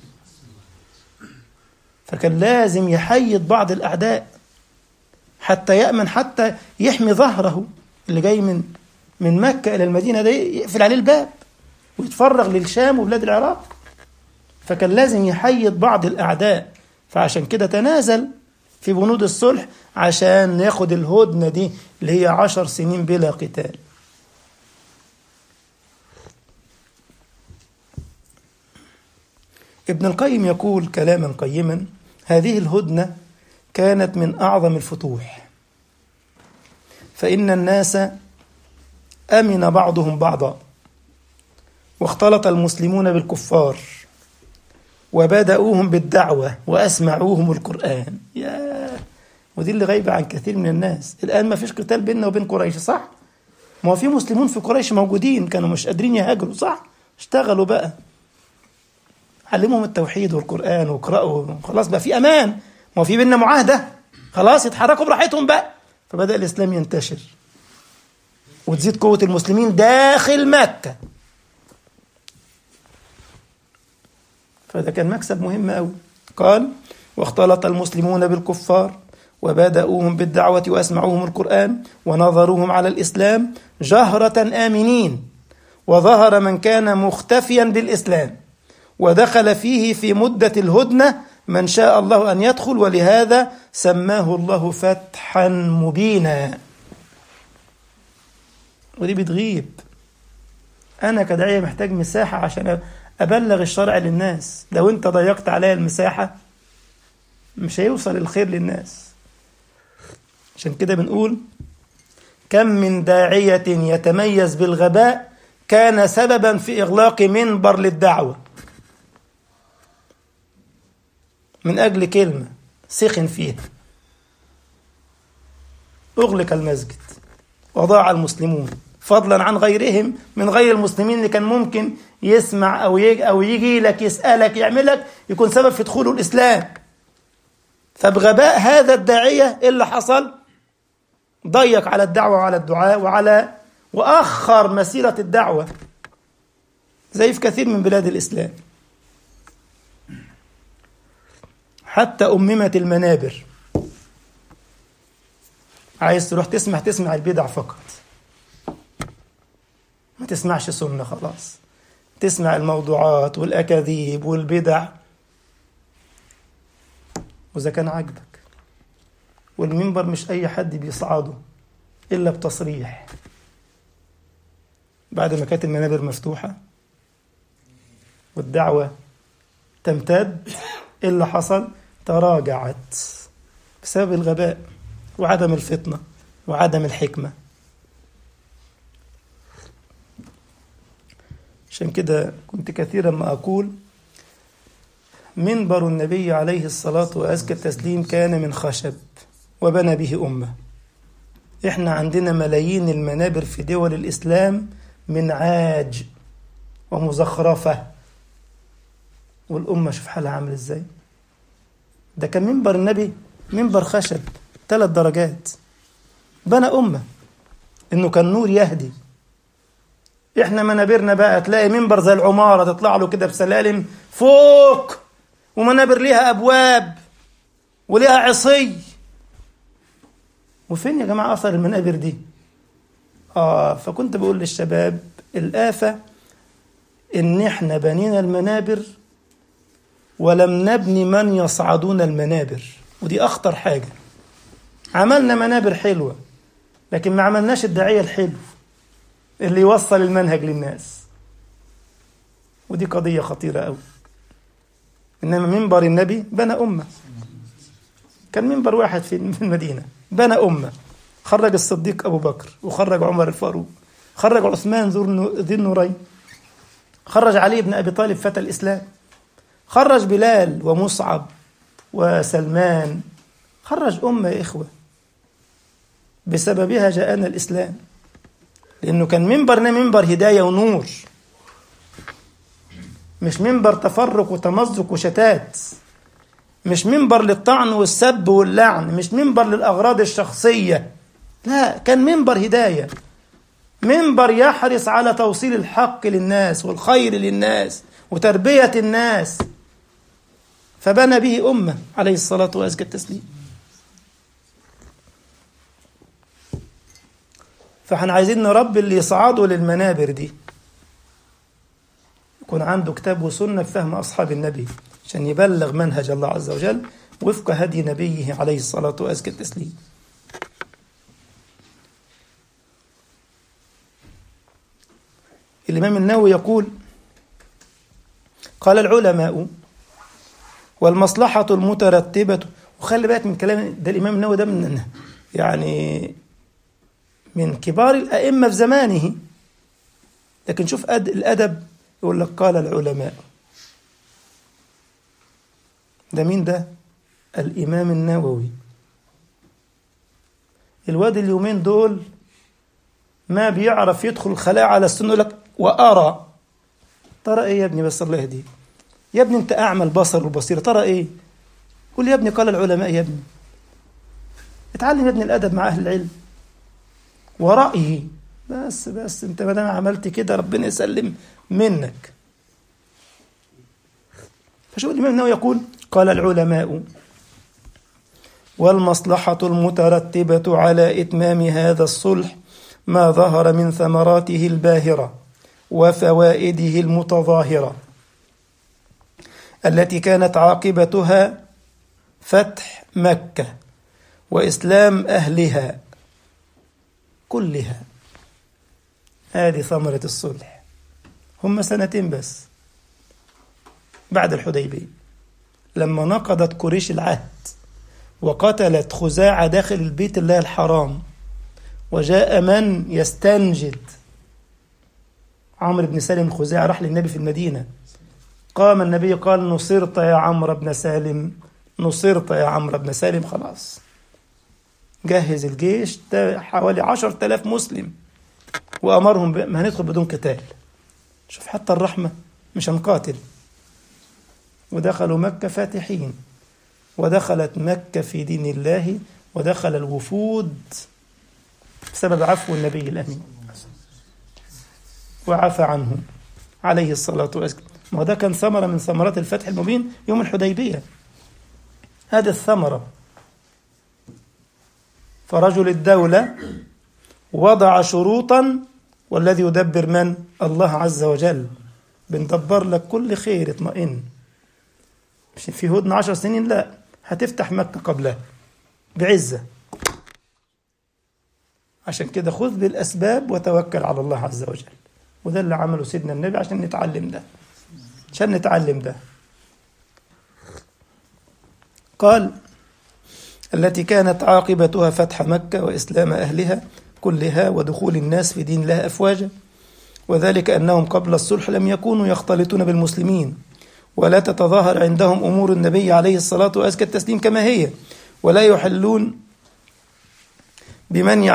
فكان لازم يحيد بعض الأعداء حتى يأمن، حتى يحمي ظهره اللي جاي من مكة إلى المدينة، ده يقفل عليه الباب ويتفرغ للشام وبلاد العراق. فكان لازم يحيد بعض الأعداء. فعشان كده تنازل في بنود الصلح عشان ياخد الهدنة دي اللي هي 10 سنين بلا قتال. ابن القيم يقول كلاما قيما: هذه الهدنة كانت من أعظم الفتوح، فإن الناس أمن بعضهم بعضا، واختلط المسلمون بالكفار، وبدأوهم بالدعوة وأسمعوهم القرآن. ودي اللي غايبة عن كثير من الناس. الآن ما فيش قتال بيننا وبين قريش، صح؟ ما هو في مسلمون في قريش موجودين كانوا مش قادرين يهاجروا، صح؟ اشتغلوا بقى، علمهم التوحيد والقرآن وقرأوا، خلاص بقى في أمان. ما هو في بيننا معاهدة، خلاص يتحركوا براحتهم بقى. فبدأ الإسلام ينتشر وتزيد قوة المسلمين داخل مكة. فده كان مكسب مهم أوي. قال: واختلط المسلمون بالكفار وبدأوهم بالدعوة وأسمعوهم القرآن ونظروهم على الإسلام جهرة آمنين، وظهر من كان مختفيا بالإسلام ودخل فيه في مدة الهدنة من شاء الله أن يدخل، ولهذا سماه الله فتحا مبينا. ودي بتغيب. أنا كداعية محتاج مساحة عشان أبلغ الشرع للناس. لو أنت ضيقت عليا المساحة مش هيوصل الخير للناس. عشان كده بنقول: كم من داعية يتميز بالغباء كان سببا في إغلاق منبر للدعوة من أجل كلمة سخن فيها، أغلق المسجد وضاع المسلمون، فضلا عن غيرهم من غير المسلمين اللي كان ممكن يسمع أو يجي لك يسألك يعملك يكون سبب في دخوله الإسلام. فبغباء هذا الداعية إيه اللي حصل؟ ضيق على الدعوة وعلى الدعاء وأخر مسيرة الدعوة، زي في كثير من بلاد الإسلام. حتى أممت المنابر. عايز تروح تسمع البدع فقط، ما تسمعش سنة خلاص، تسمع الموضوعات والأكاذيب والبدع. وإذا كان عاجبك. والمنبر مش أي حد بيصعده إلا بتصريح. بعد ما كانت المنابر مفتوحة والدعوة تمتد، إيه اللي حصل؟ تراجعت بسبب الغباء وعدم الفطنة وعدم الحكمة. عشان كده كنت كثيرا ما أقول منبر النبي عليه الصلاة وأزكى التسليم كان من خشب وبنى به أمة. إحنا عندنا ملايين المنابر في دول الإسلام من عاج ومزخرفة، والأمة شوف حالها عامل إزاي. ده كان منبر النبي منبر خشب 3 درجات، بنى أمة، إنه كان نور يهدي. إحنا منابرنا بقى تلاقي منبر زي العمارة تطلع له كده بسلالم فوق، ومنابر ليها أبواب وليها عصي. وفين يا جماعة أثر المنابر دي؟ فكنت بقول للشباب الآفة إن إحنا بنينا المنابر ولم نبني من يصعدون المنابر، ودي أخطر حاجة. عملنا منابر حلوة لكن ما عملناش الداعية الحلو اللي يوصل المنهج للناس، ودي قضية خطيرة أوي. إنما منبر النبي بنى أمة، كان منبر واحد في المدينة بنى أمة، خرج الصديق أبو بكر وخرج عمر الفاروق، خرج عثمان ذي النورين، خرج علي بن أبي طالب فتى الإسلام، خرج بلال ومصعب وسلمان، خرج أمة يا إخوة بسببها جاءنا الإسلام، لأنه كان منبرنا منبر هداية ونور، مش منبر تفرق وتمزق وشتات، مش منبر للطعن والسب واللعن، مش منبر للأغراض الشخصية، لا، كان منبر هداية، منبر يحرص على توصيل الحق للناس والخير للناس وتربية الناس، فبنى به أمة عليه الصلاة وأزكى التسليم. فاحنا عايزين نربي اللي يصعدوا للمنابر دي يكون عنده كتاب وسنة بفهم أصحاب النبي عشان يبلغ منهج الله عز وجل وفق هدي نبيه عليه الصلاة وأزكى التسليم. الإمام النووي يقول: قال العلماء والمصلحة المترتبة، وخلي بالك من كلام ده، الإمام النووي ده من كبار الأئمة في زمانه، لكن شوف الأدب، يقول لك قال العلماء. ده مين ده؟ الإمام النووي. الواد اليومين دول ما بيعرف يدخل الخلاء على السنة، يقول لك وأرى. ترى إيه يا ابني؟ بس الله يهديك يا ابني، أنت أعمى البصر والبصيرة، ترى إيه؟ قول يا ابني قال العلماء يا ابني. اتعلم يا ابني الأدب مع أهل العلم ورأيه. بس أنت ما دام عملت كده ربنا يسلم منك. فشوف الإمام النووي يقول: قال العلماء والمصلحة المترتبة على إتمام هذا الصلح ما ظهر من ثمراته الباهرة وفوائده المتظاهرة التي كانت عاقبتها فتح مكة وإسلام أهلها كلها. هذه ثمرة الصلح. هم 2 بس بعد الحديبية، لما نقضت قريش العهد وقتلت خزاعة داخل البيت الله الحرام، وجاء من يستنجد، عمرو بن سالم الخزاعي راح للنبي في المدينة، قام النبي قال: نصرت يا عمرو بن سالم، نصرت يا عمرو بن سالم. خلاص جهز الجيش حوالي 10,000 مسلم وأمرهم ما هندخل بدون قتال. شوف حتى الرحمة، مش هنقاتل. ودخلوا مكة فاتحين، ودخلت مكة في دين الله، ودخل الوفود بسبب عفو النبي الأمين وعفى عنهم عليه الصلاة والسلام. ما ده كان ثمرة من ثمرات الفتح المبين يوم الحديبية، هذه الثمرة. فرجل الدولة وضع شروطا، والذي يدبر من؟ الله عز وجل. بندبر لك كل خير، اطمئن. مش في هدنة 10 سنين، لا، هتفتح مكة قبلها بعزة. عشان كده خذ بالأسباب وتوكل على الله عز وجل. وده اللي عمله سيدنا النبي عشان نتعلم ده. قال: التي كانت عاقبتها فتح مكة وإسلام أهلها كلها ودخول الناس في دين الله أفواجا، وذلك أنهم قبل الصلح لم يكونوا يختلطون بالمسلمين، ولا تتظاهر عندهم أمور النبي عليه الصلاة وأزكى التسليم كما هي، ولا يحلون بمن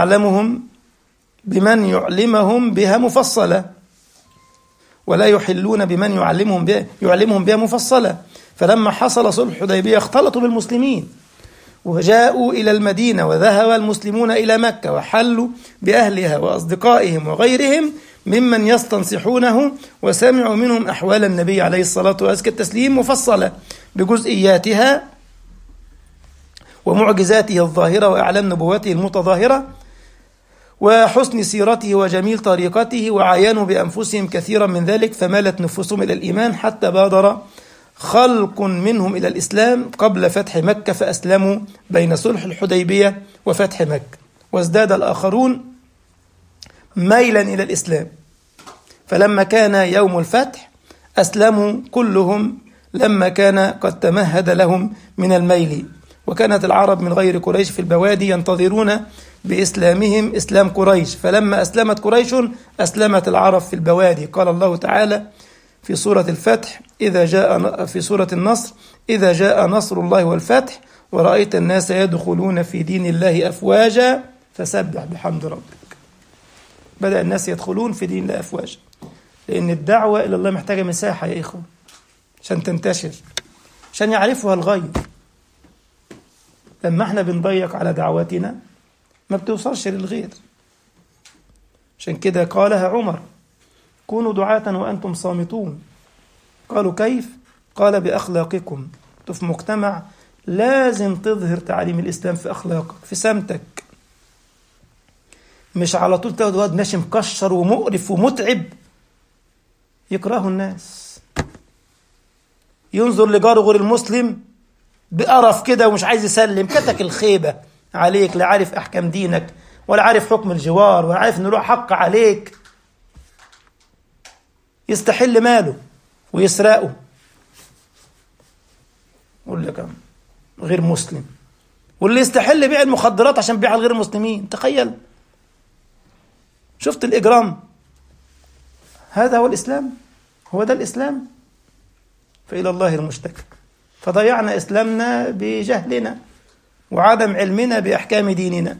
يعلمهم بها مفصلة، فلما حصل صلح الحديبية اختلطوا بالمسلمين وجاءوا إلى المدينة، وذهب المسلمون إلى مكة وحلوا بأهلها وأصدقائهم وغيرهم ممن يستنصحونه، وسمعوا منهم أحوال النبي عليه الصلاة وأزكى التسليم مفصلة بجزئياتها ومعجزاته الظاهرة وإعلان نبوته المتظاهرة وحسن سيرته وجميل طريقته، وعاينوا بأنفسهم كثيرا من ذلك، فمالت نفوسهم إلى الإيمان حتى بادر خلق منهم إلى الإسلام قبل فتح مكة فأسلموا بين صلح الحديبية وفتح مكة، وازداد الآخرون ميلا إلى الإسلام، فلما كان يوم الفتح أسلموا كلهم لما كان قد تمهد لهم من الميل. وكانت العرب من غير قريش في البوادي ينتظرون بإسلامهم إسلام قريش، فلما أسلمت قريش أسلمت العرب في البوادي. قال الله تعالى في سورة الفتح في سورة النصر: إذا جاء نصر الله والفتح ورأيت الناس يدخلون في دين الله أفواجا فسبح بحمد ربك. بدأ الناس يدخلون في دين الله أفواجا، لأن الدعوة إلى الله محتاجة مساحة يا إخوة عشان تنتشر، عشان يعرفها الغير. لما احنا بنضيق على دعوتنا ما بتوصلش للغير. عشان كده قالها عمر: كونوا دعاة وأنتم صامتون. قالوا: كيف؟ قال: بأخلاقكم. في مجتمع لازم تظهر تعاليم الإسلام في أخلاقك، في سمتك، مش على طول تاخد واد ماشي مكشر ومقرف ومتعب يكرهه الناس، ينظر لجاره غير المسلم بقرف كده ومش عايز يسلم، كتك الخيبة عليك، لا عارف أحكام دينك ولا عارف حكم الجوار ولا عارف إنه له حق عليك، يستحل ماله ويسرقه، يقول لك غير مسلم، واللي يستحل بيع المخدرات عشان بيع غير المسلمين. تخيل، شفت الإجرام؟ هذا هو الإسلام، هو ده الإسلام. فإلى الله المشتكى. فضيعنا إسلامنا بجهلنا وعدم علمنا بأحكام ديننا.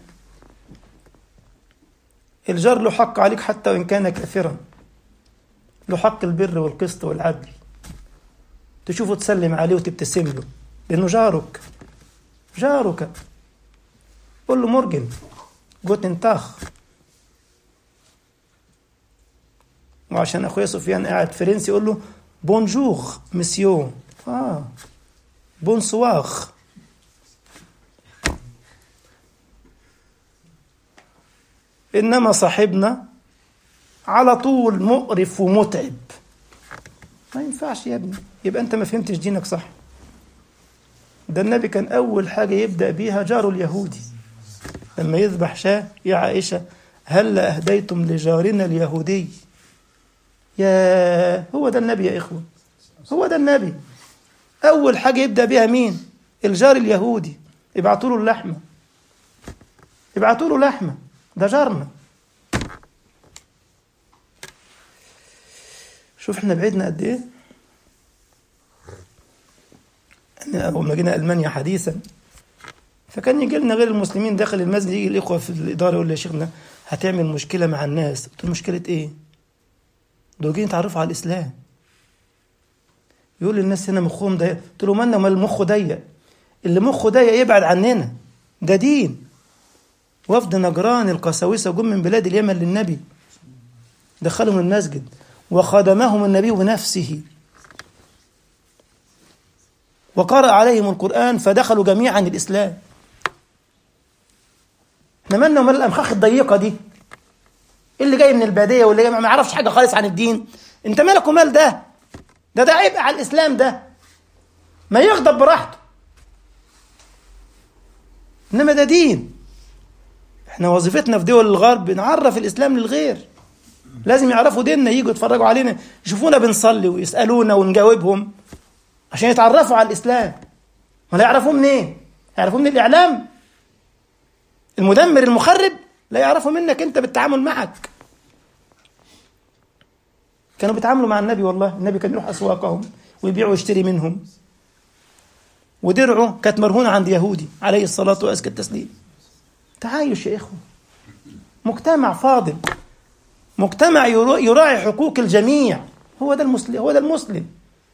الجار له حق عليك حتى وإن كان كافرا، له حق البر والقسط والعدل، تشوفه تسلم عليه وتبتسم له لأنه جارك. قل له مورجن جوتن تاخ. وعشان أخويا سفيان قاعد فرنسي يقول له بونجور مسيو، بونسواغ. إنما صاحبنا على طول مقرف ومتعب. ما ينفعش يا ابني، يبقى أنت ما فهمتش دينك صح. ده النبي كان أول حاجة يبدأ بيها جاره اليهودي لما يذبح شاة: يا عائشة هل أهديتم لجارنا اليهودي؟ يا هو ده النبي يا إخوة، هو ده النبي. أول حاجة يبدأ بيها مين؟ الجار اليهودي. ابعتوا له اللحمة، ده جارنا. شوف احنا بعيدنا قد ايه. أول ما جينا ألمانيا حديثا فكان يجي لنا غير المسلمين داخل المسجد، يجي الإخوة في الإدارة يقول لي: يا شيخنا هتعمل مشكلة مع الناس. قلت له: مشكلة إيه؟ دول جايين يتعرفوا على الإسلام. يقول لي: الناس هنا مخهم ضيق. قلت له: مالنا ومال المخ ضيق؟ اللي مخه ضيق يبعد عننا، ده دين. وفد نجران القساوسة جم من بلاد اليمن للنبي، دخلهم المسجد وخدمهم النبي بنفسه وقرأ عليهم القرآن فدخلوا جميعا الإسلام. احنا مالنا ومال الأمخاخ الضيقة دي؟ اللي جاي من البادية واللي جاي ما يعرفش حاجة خالص عن الدين، انت مالك ومال ده عيب على الإسلام، ده ما يغضب براحته. إنما ده دين. احنا وظيفتنا في دول الغرب نعرف الإسلام للغير، لازم يعرفوا ديننا، ييجوا يتفرجوا علينا يشوفونا بنصلي ويسألونا ونجاوبهم عشان يتعرفوا على الإسلام. ما لا يعرفوه منين؟ يعرفوه من الإعلام المدمر المخرب؟ لا يعرفوا منك أنت بالتعامل معك. كانوا بيتعاملوا مع النبي، والله النبي كان يروح أسواقهم ويبيع ويشتري منهم، ودرعه كانت مرهونة عند يهودي عليه الصلاة وأزكى التسليم. تعايش يا إخوة، مجتمع فاضل، مجتمع يراعي حقوق الجميع. هو ده المسلم، هو ده المسلم.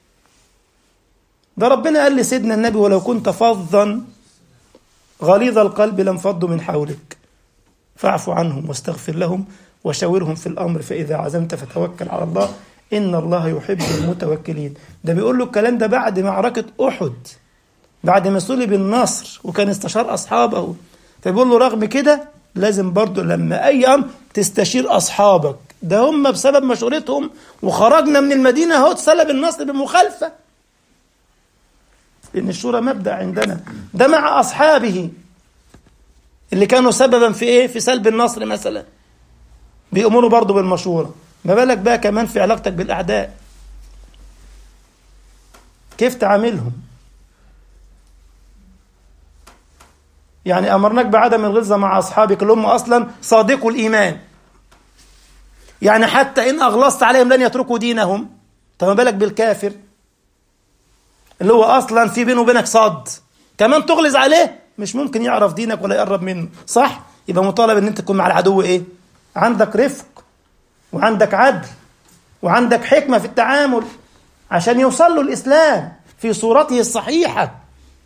ده ربنا قال لسيدنا النبي: ولو كنت فظا غليظ القلب لانفضوا من حولك فاعف عنهم واستغفر لهم وشاورهم في الأمر فإذا عزمت فتوكل على الله إن الله يحب المتوكلين. ده بيقول له الكلام ده بعد معركة أحد، بعد ما صلب النصر وكان استشار أصحابه. فبيقول له رغم كده لازم برضو لما أي أمر تستشير أصحابك. ده هم بسبب مشورتهم وخرجنا من المدينة اهو اتسلب النصر بمخالفة، لأن الشورى مبدأ عندنا. ده مع أصحابه اللي كانوا سببا في إيه؟ في سلب النصر مثلا، بيأمروا برضو بالمشورة. ما بالك بقى كمان في علاقتك بالأعداء، كيف تعاملهم؟ يعني أمرناك بعدم الغلظة مع أصحابك اللي هم أصلا صادقوا الإيمان، يعني حتى إن أغلظت عليهم لن يتركوا دينهم. طب ما بالك بالكافر اللي هو أصلا في بينه وبينك صد، كمان تغلظ عليه مش ممكن يعرف دينك ولا يقرب منه، صح؟ يبقى مطالب إن أنت تكون مع العدو إيه؟ عندك رفق وعندك عدل وعندك حكمة في التعامل عشان يوصل له الإسلام في صورته الصحيحة.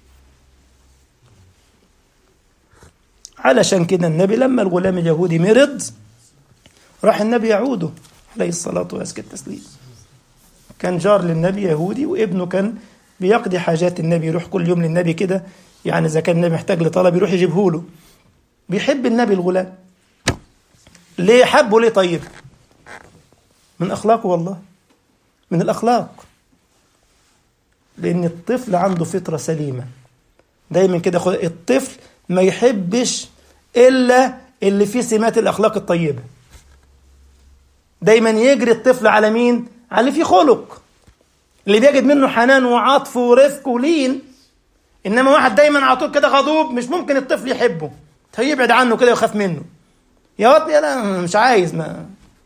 علشان كده النبي لما الغلام اليهودي مرض راح النبي يعوده عليه الصلاة وأزكى التسليم. كان جار للنبي يهودي وابنه كان بيقضي حاجات النبي، يروح كل يوم للنبي كده، يعني إذا كان النبي محتاج لطلب يروح يجيبه له. بيحب النبي الغلام. ليه حبه؟ ليه؟ طيب من أخلاقه، والله من الأخلاق، لأن الطفل عنده فطرة سليمة. دايما كده الطفل ما يحبش إلا اللي فيه سمات الأخلاق الطيبة. دايما يجري الطفل على مين؟ على اللي فيه خلق، اللي بيجد منه حنان وعطف ورفق ولين. إنما واحد دايما على طول كده غضوب مش ممكن الطفل يحبه، هيبعد عنه كده ويخاف منه. يا واد لا مش عايز. ما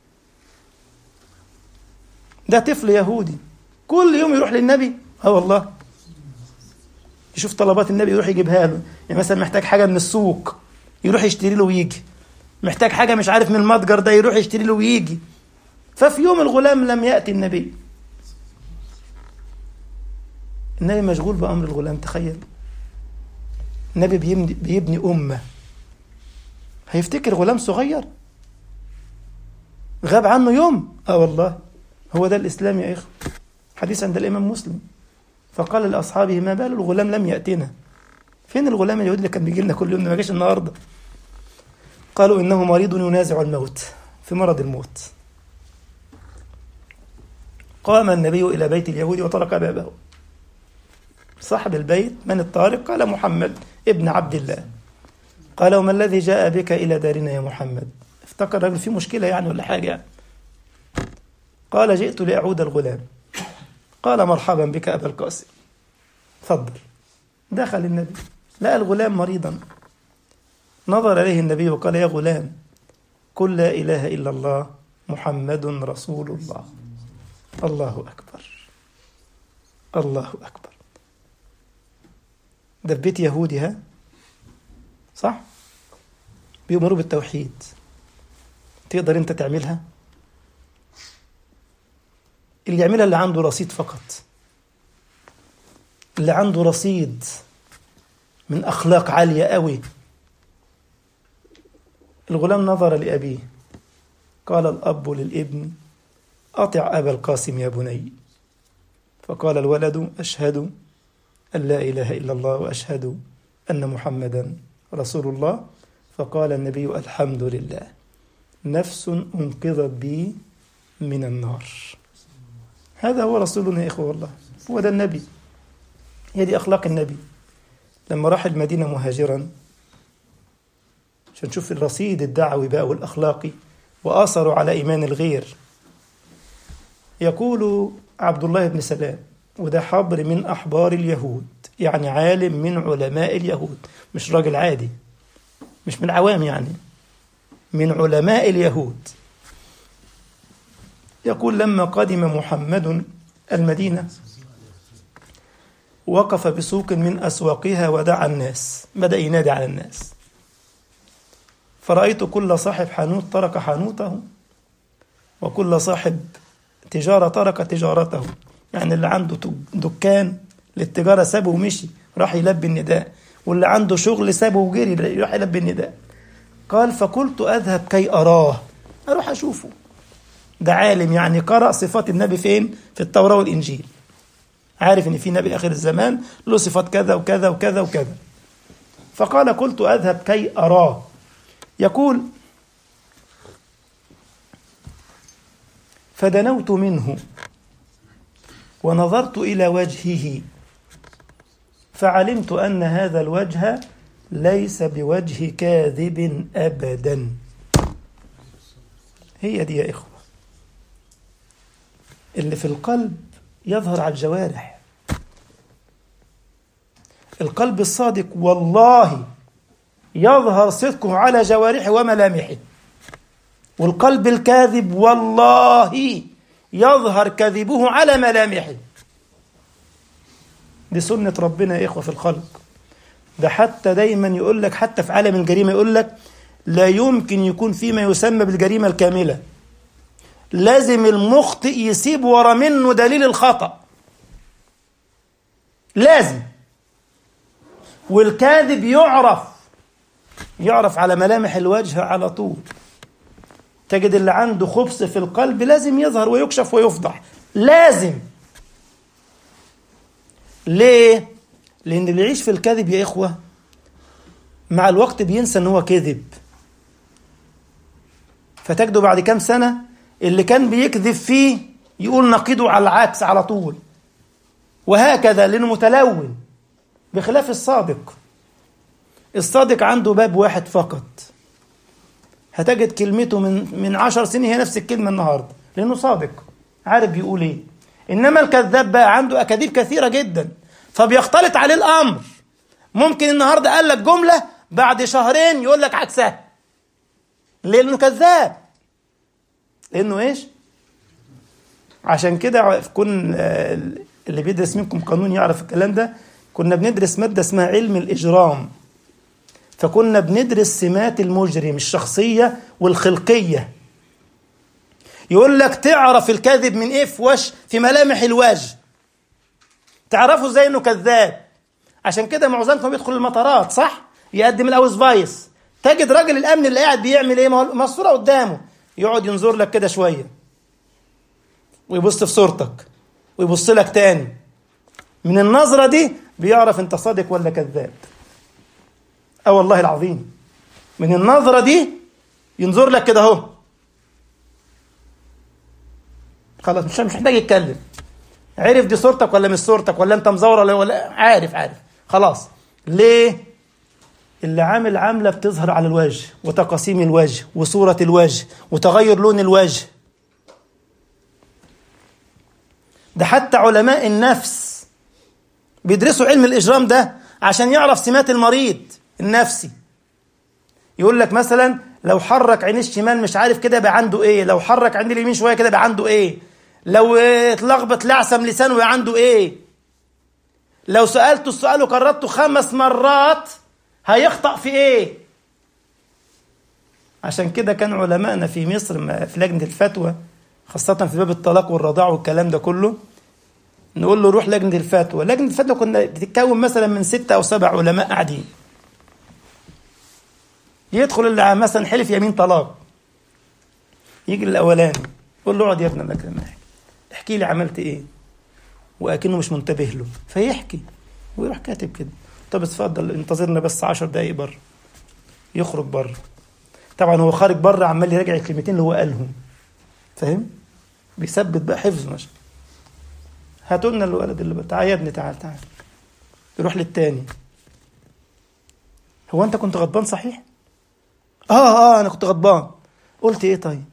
ده طفل يهودي كل يوم يروح للنبي، والله يشوف طلبات النبي يروح يجيبها له. يعني مثلا محتاج حاجة من السوق يروح يشتري له ويجي، محتاج حاجة مش عارف من المتجر ده يروح يشتري له ويجي. ففي يوم الغلام لم يأتي النبي مشغول بأمر الغلام. تخيل النبي بيبني أمة، هيفتكر غلام صغير غاب عنه يوم؟ والله هو ده الإسلام يا إخوة. حديث عند الإمام مسلم. فقال لأصحابه: ما بال الغلام لم يأتنا؟ فين الغلام اليهودي اللي كان بيجي لنا كل يوم؟ ما جاش النهارده. قالوا: إنه مريض ينازع الموت، في مرض الموت. قام النبي إلى بيت اليهودي وطرق بابه. صاحب البيت: من الطارق؟ قال: محمد ابن عبد الله. قال: وما الذي جاء بك إلى دارنا يا محمد؟ افتكر الرجل في مشكلة يعني ولا حاجة يعني. قال: جئت لأعود الغلام. قال: مرحبا بك أبا القاسم، تفضل. دخل النبي لقى الغلام مريضا، نظر إليه النبي وقال: يا غلام قل لا إله إلا الله محمد رسول الله. الله أكبر، الله أكبر. ده في بيت يهودي، ها صح؟ بيؤمروا بالتوحيد. تقدر أنت تعملها؟ اللي يعملها اللي عنده رصيد فقط، اللي عنده رصيد من أخلاق عالية قوي. الغلام نظر لأبيه، قال الأب للابن: أطع أبا القاسم يا بني. فقال الولد: أشهد أن لا إله إلا الله وأشهد أن محمدا رسول الله. فقال النبي: الحمد لله، نفس أنقذت بي من النار. هذا هو رسولنا يا إخوة، والله هو ده النبي، هي دي أخلاق النبي. لما راح المدينة مهاجرا عشان نشوف الرصيد الدعوي بقى والأخلاقي وأثره على إيمان الغير. يقول عبد الله بن سلام، وده حبر من أحبار اليهود، يعني عالم من علماء اليهود، مش راجل عادي، مش من العوام، يعني من علماء اليهود. يقول لما قدم محمد المدينة وقف بسوق من أسواقها ودعا الناس، بدأ ينادي على الناس، فرأيت كل صاحب حانوت ترك حانوته، وكل صاحب تجارة ترك تجارته، يعني اللي عنده دكان للتجارة سابه ومشي راح يلبي النداء، واللي عنده شغل سابه وجري راح يلبي النداء. قال فقلت أذهب كي أراه، أروح أشوفه، ده عالم يعني قرأ صفات النبي فين؟ في التوراة والإنجيل، عارف إن في نبي آخر الزمان له صفات كذا وكذا وكذا وكذا. فقال قلت أذهب كي أراه. يقول فدنوت منه ونظرت إلى وجهه فعلمت أن هذا الوجه ليس بوجه كاذب أبدا. هي دي يا إخوة اللي في القلب يظهر على الجوارح. القلب الصادق والله يظهر صدقه على جوارحه وملامحه، والقلب الكاذب والله يظهر كذبه على ملامحه. دي سنة ربنا يا إخوة في الخلق. ده حتى دايما يقول لك، حتى في عالم الجريمة يقول لك لا يمكن يكون فيما يسمى بالجريمة الكاملة، لازم المخطئ يسيب ورا منه دليل الخطأ، لازم. والكاذب يعرف على ملامح الوجه على طول. تجد اللي عنده خبث في القلب لازم يظهر ويكشف ويفضح، لازم. ليه؟ لأن اللي يعيش في الكذب يا إخوة مع الوقت بينسى أنه هو كذب، فتجده بعد كام سنة اللي كان بيكذب فيه يقول نقيده على العكس على طول، وهكذا، لأنه متلون. بخلاف الصادق عنده باب واحد فقط، هتجد كلمته من 10 سنين هي نفس الكلمة النهاردة، لأنه صادق عارف بيقول إيه. إنما الكذاب بقى عنده أكاذيب كثيرة جدا، فبيختلط عليه الأمر. ممكن النهاردة قال لك جملة بعد شهرين يقول لك عكسها، لأنه كذاب. لأنه إيش؟ عشان كده كن اللي بيدرس منكم قانون يعرف الكلام ده. كنا بندرس مادة اسمها علم الإجرام، فكنا بندرس سمات المجرم الشخصية والخلقية. يقول لك تعرف الكذب من إيه؟ في ملامح الوجه، تعرفوا ازاي انه كذاب. عشان كده معظمكم بيدخل المطارات صح، يقدم الاوز فايس، تجد راجل الامن اللي قاعد بيعمل ايه؟ ما الصوره قدامه، يقعد ينظر لك كده شويه ويبص في صورتك ويبص لك تاني. من النظره دي بيعرف انت صادق ولا كذاب. والله العظيم، من النظره دي ينظر لك كده اهو، خلاص مش محتاج يتكلم، عرف دي صورتك ولا مش صورتك، ولا انت مزور ولا عارف خلاص. ليه؟ اللي عامل عاملة بتظهر على الوجه، وتقاسيم الوجه، وصورة الوجه، وتغير لون الوجه. ده حتى علماء النفس بيدرسوا علم الإجرام ده عشان يعرف سمات المريض النفسي. يقول لك مثلا لو حرك عين الشمال مش عارف كده بقى عنده ايه، لو حرك عين اليمين شوية كده بقى عنده ايه، لو اتلخبط لعثم لسانه بقى عنده ايه، لو سألته السؤال وكررته 5 مرات هيخطأ في ايه. عشان كده كان علماءنا في مصر في لجنة الفتوى، خاصة في باب الطلاق والرضاع والكلام ده كله، نقول له روح لجنة الفتوى. لجنة الفتوى كنا بتتكون مثلا من 6 أو 7 علماء قاعدين. يدخل اللي مثلا حلف يمين طلاق، يجي الأولاني يقول له اقعد يا ابني، الله احكي لي عملت ايه، وأكنه مش منتبه له، فيحكي ويروح كاتب كده، طب اتفضل انتظرنا بس 10 دقايق بره. يخرج بره، طبعا هو خارج بره عمال يراجع الكلمتين اللي هو قالهم، فاهم؟ بيثبت بقى حفظه ماشي. هاتوا لنا الولد اللي تعال يا ابني، تعال يروح للتاني، هو انت كنت غضبان صحيح؟ أنا كنت غضبان. قلت إيه طيب؟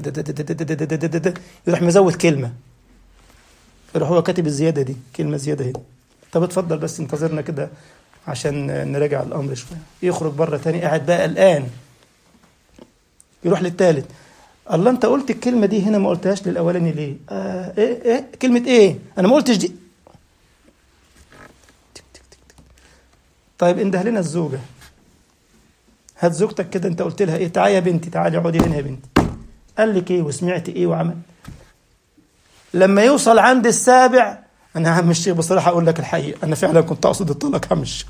يروح مزود كلمة، يروح هو كاتب الزيادة دي، كلمة زيادة هنا. طب اتفضل بس انتظرنا كده عشان نراجع الأمر شوية. يخرج بره تاني قاعد بقى قلقان. يروح للتالت، الله أنت قلت الكلمة دي هنا ما قلتهاش للأولاني ليه؟ إيه كلمة إيه؟ أنا ما قلتش دي. طيب انده لنا الزوجة، هات زوجتك كده، انت قلت لها ايه؟ تعالي يا بنتي، تعالي اقعدي هنا يا بنتي. قال لك ايه وسمعت ايه وعمل؟ لما يوصل عند السابع، انا يا عم الشيخ بصراحة اقول لك الحقيقة، انا فعلا كنت اقصد الطلاق يا عم الشيخ.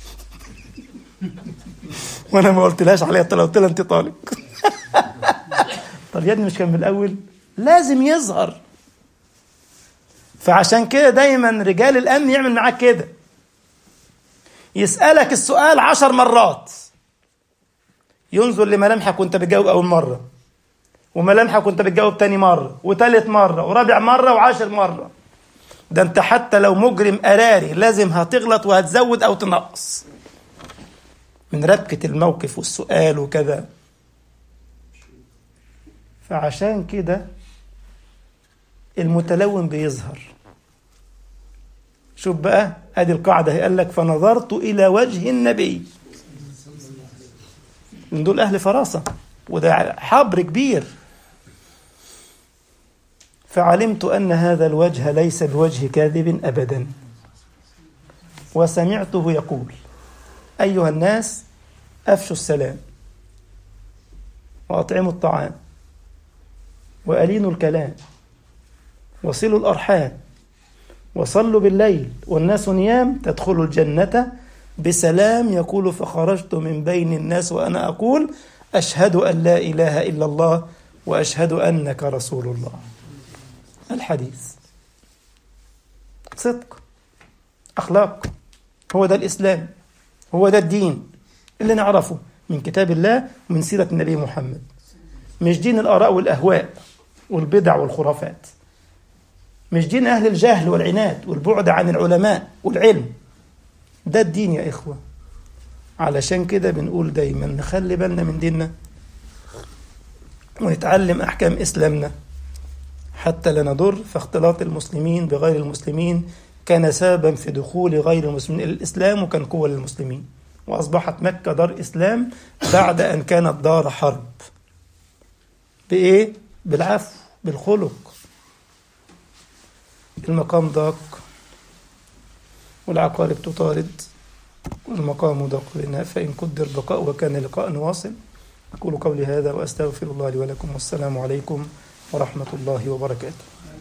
وانا ما قلتلهاش عليها الطلاق، قلت لها انت طالق. طب يا ابني مش كان من الاول؟ لازم يظهر. فعشان كده دايما رجال الامن يعمل معاك كده، يسألك السؤال 10 مرات، ينظر لملامحك وانت بتجاوب أول مرة، وملامحك وانت بتجاوب تاني مرة، وتالت مرة، ورابع مرة، وعاشر مرة. ده انت حتى لو مجرم قراري لازم هتغلط وهتزود أو تنقص من ربكة الموقف والسؤال وكذا. فعشان كده المتلون بيظهر. شوف بقى ادي القاعدة، قال لك فنظرت إلى وجه النبي. من دول أهل فراسة، وده حبر كبير. فعلمت أن هذا الوجه ليس بوجه كاذب أبدا. وسمعته يقول أيها الناس أفشوا السلام، وأطعموا الطعام، وألينوا الكلام، وصلوا الأرحام، وصلوا بالليل والناس نيام، تدخلوا الجنة بسلام. يقول فخرجت من بين الناس وأنا أقول أشهد أن لا إله إلا الله وأشهد أنك رسول الله. الحديث صدق، أخلاق. هو ده الإسلام، هو ده الدين اللي نعرفه من كتاب الله ومن سيرة النبي محمد. مش دين الآراء والأهواء والبدع والخرافات، مش دين أهل الجهل والعناد والبعد عن العلماء والعلم. ده الدين يا إخوة. علشان كده بنقول دايما نخلي بالنا من ديننا ونتعلم أحكام إسلامنا حتى لا نضر. فاختلاط المسلمين بغير المسلمين كان سببا في دخول غير المسلمين إلى الإسلام، وكان قوة للمسلمين، وأصبحت مكة دار إسلام بعد أن كانت دار حرب. بإيه؟ بالعفو، بالخلق. المقام ضاق والعقارب تطارد، والمقام ضاق لنا، فإن قدر بقاء وكان لقاء واصل. أقول قولي هذا وأستغفر الله لي ولكم، والسلام عليكم ورحمة الله وبركاته.